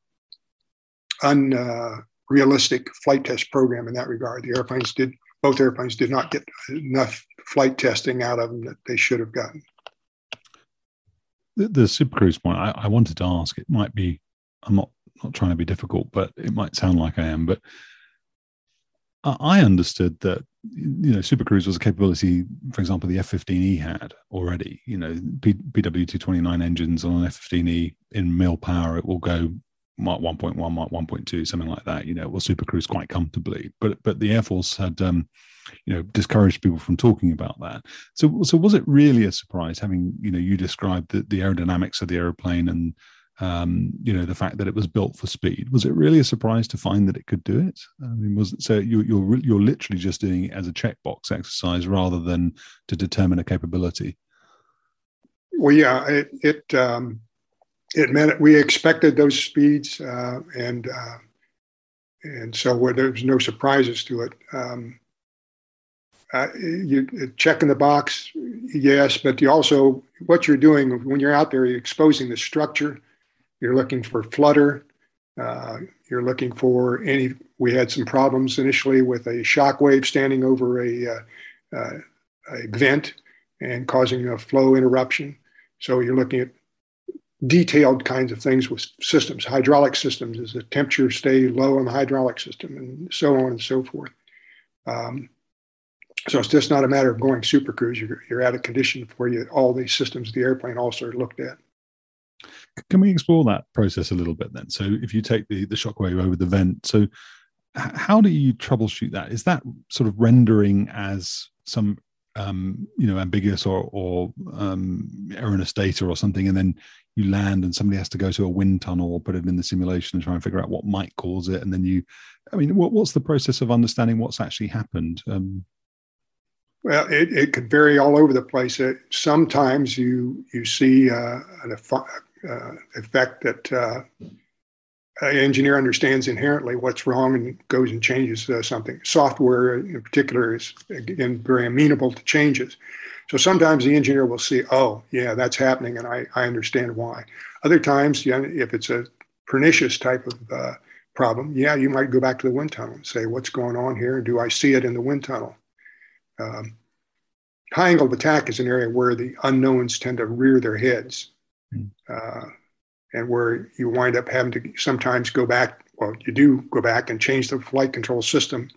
B: unrealistic uh, flight test program in that regard. The airplanes did, both airplanes did not get enough flight testing out of them that they should have gotten.
A: The, the supercruise point, I, I wanted to ask, it might be, I'm not not trying to be difficult, but it might sound like I am. But I understood that, you know, Supercruise was a capability, for example, the F fifteen E had already. You know, P W two twenty-nine engines on an F fifteen E in mil power, it will go Mach one point one, Mach one point two, something like that. You know, it will Supercruise quite comfortably. But but the Air Force had, um, you know, discouraged people from talking about that. So so was it really a surprise, having, you know, you described the, the aerodynamics of the aeroplane and Um, you know, the fact that it was built for speed? Was it really a surprise to find that it could do it? I mean, was it, so you, you're you're literally just doing it as a checkbox exercise rather than to determine a capability?
B: Well, yeah, it it um, it meant we expected those speeds, uh, and uh, and so where there's no surprises to it. Um, uh, you check in the box, yes, but you also, what you're doing when you're out there, you're exposing the structure. You're looking for flutter. Uh, you're looking for any. We had some problems initially with a shock wave standing over a, uh, uh, a vent and causing a flow interruption. So you're looking at detailed kinds of things with systems, hydraulic systems. Does the temperature stay low on the hydraulic system, and so on and so forth. Um, so it's just not a matter of going Supercruise. You're, you're at a condition where you, all these systems of the airplane also are looked at.
A: Can we explore that process a little bit then? So if you take the, the shockwave over the vent, so how do you troubleshoot that? Is that sort of rendering as some, um, you know, ambiguous or, or um, erroneous data or something, and then you land and somebody has to go to a wind tunnel or put it in the simulation and try and figure out what might cause it? And then you, I mean, what, what's the process of understanding what's actually happened? Um,
B: Well, it, it could vary all over the place. It, sometimes you you see uh, an uh, effect that uh, an engineer understands inherently what's wrong and goes and changes uh, something. Software in particular is, again, very amenable to changes. So sometimes the engineer will see, oh, yeah, that's happening, and I, I understand why. Other times, yeah, if it's a pernicious type of uh, problem, yeah, you might go back to the wind tunnel and say, what's going on here, and do I see it in the wind tunnel? Um, high angle of attack is an area where the unknowns tend to rear their heads, mm. uh, and where you wind up having to sometimes go back. Well, you do go back and change the flight control system.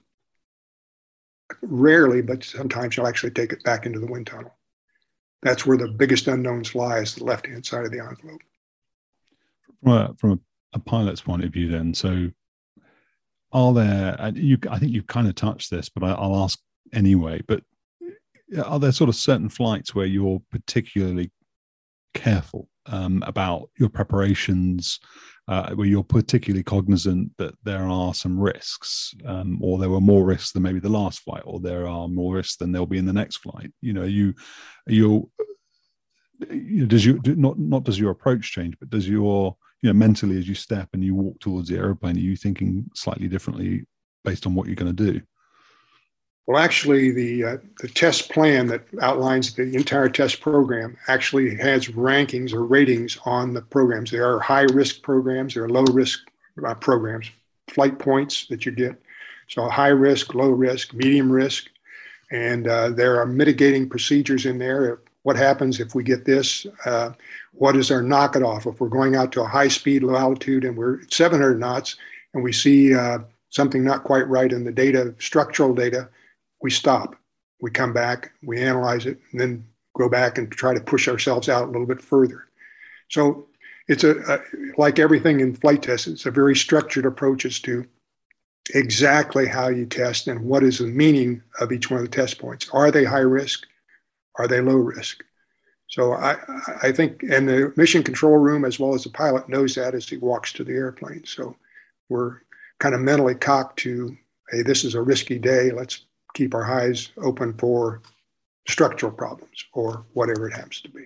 B: Rarely, but sometimes you'll actually take it back into the wind tunnel. That's where the biggest unknowns lie, is the left-hand side of the envelope.
A: From a, from a, a pilot's point of view then, so are there, you, I think you've kind of touched this, but I, I'll ask anyway, but are there sort of certain flights where you're particularly careful um, about your preparations, uh, where you're particularly cognizant that there are some risks, um, or there were more risks than maybe the last flight, or there are more risks than there'll be in the next flight? You know, you, you, you know, does you not not does your approach change, but does your, you know, mentally as you step and you walk towards the airplane, are you thinking slightly differently based on what you're going to do?
B: Well, actually, the uh, the test plan that outlines the entire test program actually has rankings or ratings on the programs. There are high-risk programs. There are low-risk uh, programs, flight points that you get. So high risk, low risk, medium risk. And uh, there are mitigating procedures in there. What happens if we get this? Uh, what is our knock it off? If we're going out to a high speed, low altitude, and we're at seven hundred knots, and we see uh, something not quite right in the data, structural data, we stop, we come back, we analyze it, and then go back and try to push ourselves out a little bit further. So it's a, a like everything in flight tests, it's a very structured approach as to exactly how you test and what is the meaning of each one of the test points. Are they high risk? Are they low risk? So I, I think, and the mission control room as well as the pilot knows that as he walks to the airplane. So we're kind of mentally cocked to, hey, this is a risky day. Let's keep our eyes open for structural problems or whatever it happens to be.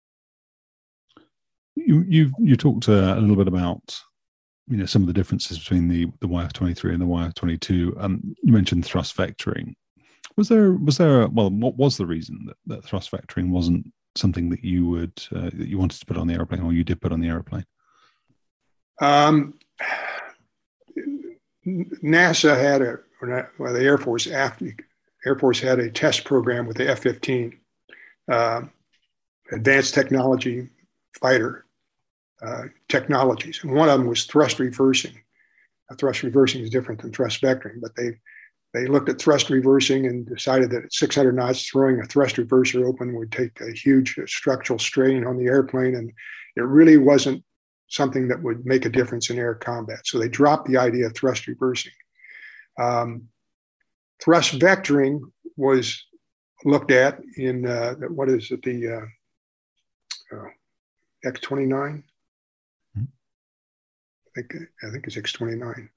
A: You you you talked uh, a little bit about, you know, some of the differences between the the Y F twenty-three and the Y F twenty-two. Um, you mentioned thrust vectoring. Was there was there a, well, what was the reason that, that thrust vectoring wasn't something that you would uh, that you wanted to put on the airplane, or you did put on the airplane?
B: Um, NASA had a well, the Air Force after Air Force had a test program with the F fifteen, uh, advanced technology fighter uh, technologies, and one of them was thrust reversing. Now, thrust reversing is different than thrust vectoring, but they they looked at thrust reversing and decided that at six hundred knots, throwing a thrust reverser open would take a huge structural strain on the airplane. And it really wasn't something that would make a difference in air combat. So they dropped the idea of thrust reversing. Um, thrust vectoring was looked at in, uh, what is it, the uh, uh, X twenty-nine? Mm-hmm. I think, I think it's X twenty-nine.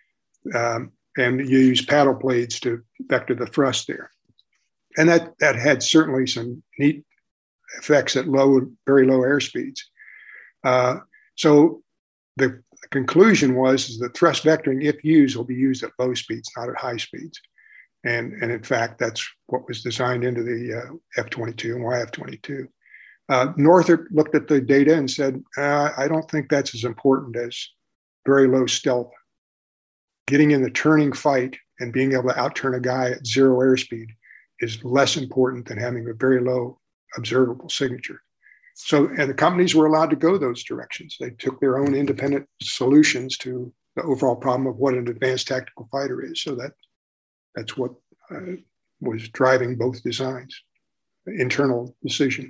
B: Um, and you use paddle blades to vector the thrust there. And that, that had certainly some neat effects at low, very low airspeeds. Uh, so the conclusion was is that thrust vectoring, if used, will be used at low speeds, not at high speeds. And, and in fact, that's what was designed into the uh, F twenty-two and Y F twenty-two. Uh, Northrop looked at the data and said, uh, I don't think that's as important as very low stealth. Getting in the turning fight and being able to outturn a guy at zero airspeed is less important than having a very low observable signature. So, and the companies were allowed to go those directions. They took their own independent solutions to the overall problem of what an advanced tactical fighter is. So that that's what uh, was driving both designs, internal decision.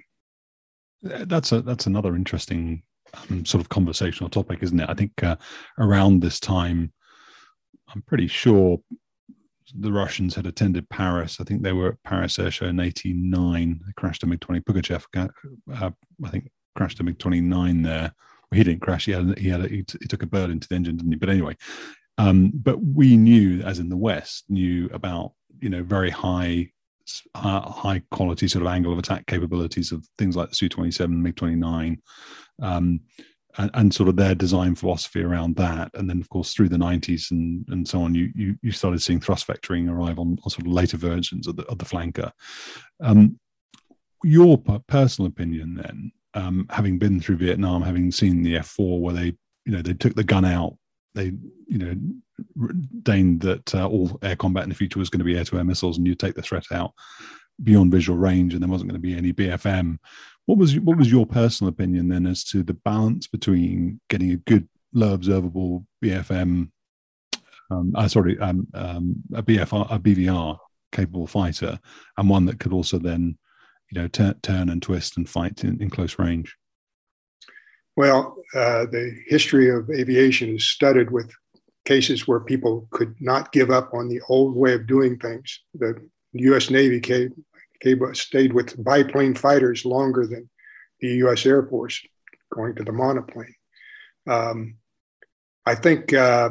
A: That's a that's another interesting um, sort of conversational topic, isn't it? I think uh, around this time, I'm pretty sure the Russians had attended Paris. I think they were at Paris Air Show in eighty-nine. They crashed a MiG twenty. Pugachev, uh, I think, crashed a MiG twenty-nine there. Well, he didn't crash. He had he had a, he, t- he took a bird into the engine, didn't he? But anyway, um, but we knew, as in the West, knew about you know very high. Uh, high quality sort of angle of attack capabilities of things like the S U twenty-seven, MiG twenty-nine, um, and, and sort of their design philosophy around that. And then, of course, through the nineties and, and so on, you, you you started seeing thrust vectoring arrive on, on sort of later versions of the, of the flanker. Um, your personal opinion then, um, having been through Vietnam, having seen the F four where they, you know, they took the gun out, they, you know, deigned that uh, all air combat in the future was going to be air-to-air missiles, and you take the threat out beyond visual range, and there wasn't going to be any B F M. What was what was your personal opinion then as to the balance between getting a good low observable B F M, um, uh, sorry, um, um, a B F R, a B V R capable fighter, and one that could also then, you know, turn turn and twist and fight in, in close range?
B: Well, uh, the history of aviation is studded with cases where people could not give up on the old way of doing things. The U S Navy came, came, stayed with biplane fighters longer than the U S Air Force, going to the monoplane. Um, I think uh,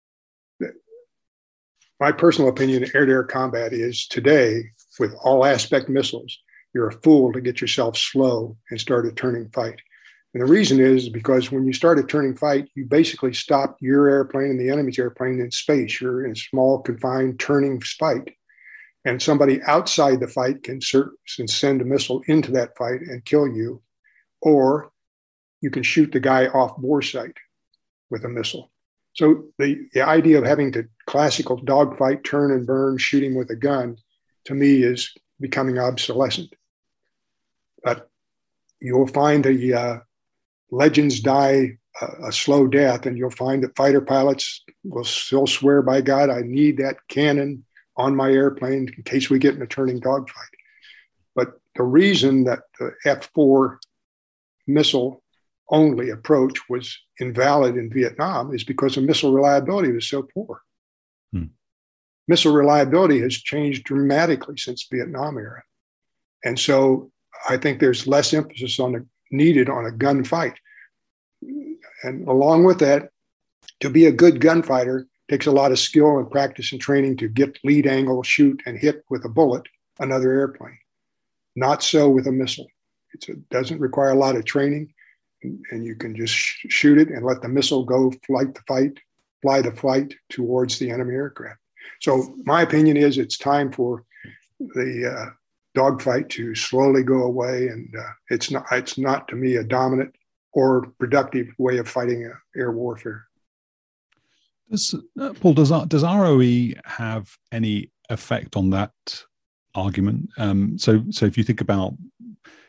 B: my personal opinion in air-to-air combat is today, with all aspect missiles, you're a fool to get yourself slow and start a turning fight. And the reason is because when you start a turning fight, you basically stop your airplane and the enemy's airplane in space. You're in a small, confined, turning fight. And somebody outside the fight can send a missile into that fight and kill you. Or you can shoot the guy off bore sight with a missile. So the, the idea of having to classical dogfight, turn and burn, shooting with a gun, to me is becoming obsolescent. But you'll find the uh, legends die a, a slow death, and you'll find that fighter pilots will still swear, by God, I need that cannon on my airplane in case we get in a turning dogfight. But the reason that the F four missile only approach was invalid in Vietnam is because the missile reliability was so poor. Hmm. Missile reliability has changed dramatically since Vietnam era. And so I think there's less emphasis on the needed on a gunfight. And along with that, to be a good gunfighter takes a lot of skill and practice and training to get lead angle, shoot, and hit with a bullet another airplane. Not so with a missile. It's a, doesn't require a lot of training, and, and you can just sh- shoot it and let the missile go flight the fight, fly the flight towards the enemy aircraft. So my opinion is it's time for the uh, dogfight to slowly go away, and uh, it's not it's not to me a dominant or productive way of fighting uh, air warfare.
A: Does, uh, Paul, does does R O E have any effect on that argument? Um, so, so if you think about,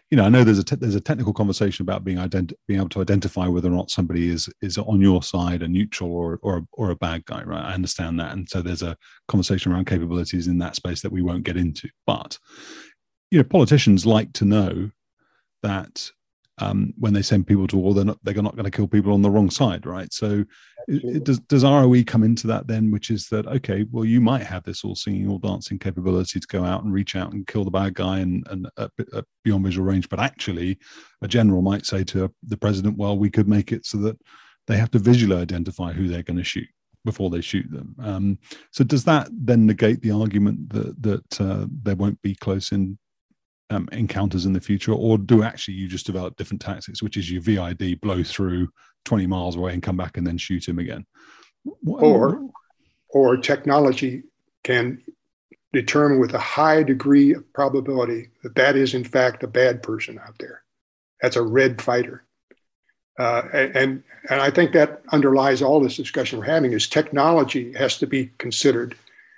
A: you know, I know there's a te- there's a technical conversation about being ident- being able to identify whether or not somebody is is on your side, a neutral or or or a bad guy, right? I understand that, and so there's a conversation around capabilities in that space that we won't get into. But you know, politicians like to know that um, when they send people to war, they're not they're not going to kill people on the wrong side, right? So, it, does does R O E come into that then, which is that okay? Well, you might have this all singing, all dancing capability to go out and reach out and kill the bad guy and and uh, uh, beyond visual range, but actually, a general might say to the president, "Well, we could make it so that they have to visually identify who they're going to shoot before they shoot them." Um, so, does that then negate the argument that that uh, there won't be close in Um, encounters in the future, or do actually you just develop different tactics, which is you V I D, blow through twenty miles away and come back and then shoot him again?
B: What, or or technology can determine with a high degree of probability that that is in fact a bad person out there. That's a red fighter. Uh, and, and I think that underlies all this discussion we're having is technology has to be considered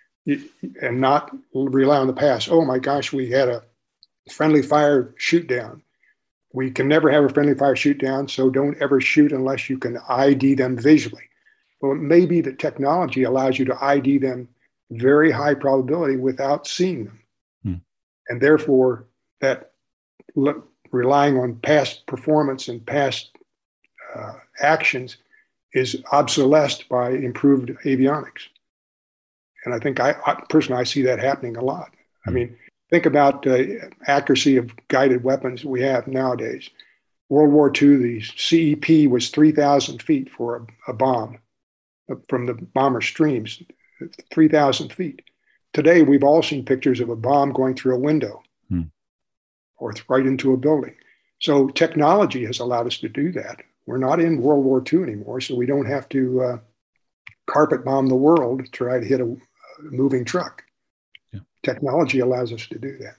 B: and not rely on the past. Oh my gosh, we had a friendly fire shoot down. We can never have a friendly fire shoot down, so don't ever shoot unless you can I D them visually. Well, it may be that technology allows you to I D them very high probability without seeing them. Hmm. And therefore, that le- relying on past performance and past uh, actions is obsolesced by improved avionics. And I think I, I personally, I see that happening a lot. Hmm. I mean, think about the uh, accuracy of guided weapons we have nowadays. World War Two, the C E P was three thousand feet for a, a bomb uh, from the bomber streams, three thousand feet. Today, we've all seen pictures of a bomb going through a window hmm. or right into a building. So technology has allowed us to do that. We're not in World War Two anymore, so we don't have to uh, carpet bomb the world to try to hit a, a moving truck. Technology allows us to do that.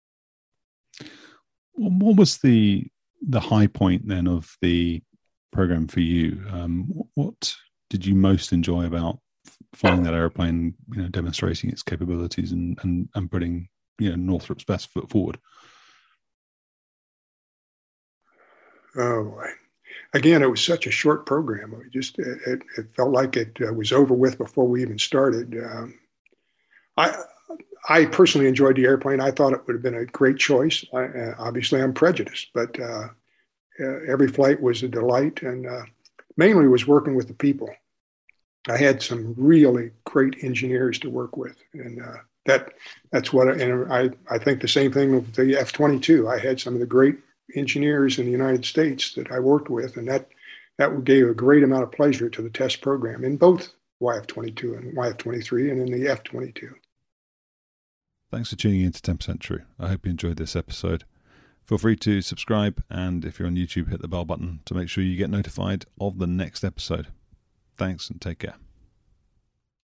A: What was the the high point then of the program for you? Um, what did you most enjoy about flying that airplane? You know, demonstrating its capabilities and and and putting you know Northrop's best foot forward.
B: Oh boy. Again, it was such a short program. It just it, it felt like it uh, was over with before we even started. Um, I. I personally enjoyed the airplane. I thought it would have been a great choice. I, uh, obviously, I'm prejudiced, but uh, uh, every flight was a delight, and uh, mainly was working with the people. I had some really great engineers to work with, and uh, that that's what. And I I think the same thing with the F twenty-two. I had some of the great engineers in the United States that I worked with, and that that gave a great amount of pleasure to the test program in both Y F twenty-two and Y F twenty-three, and in the F twenty-two.
A: Thanks for tuning in to ten percent True. I hope you enjoyed this episode. Feel free to subscribe, and if you're on YouTube, hit the bell button to make sure you get notified of the next episode. Thanks and take care.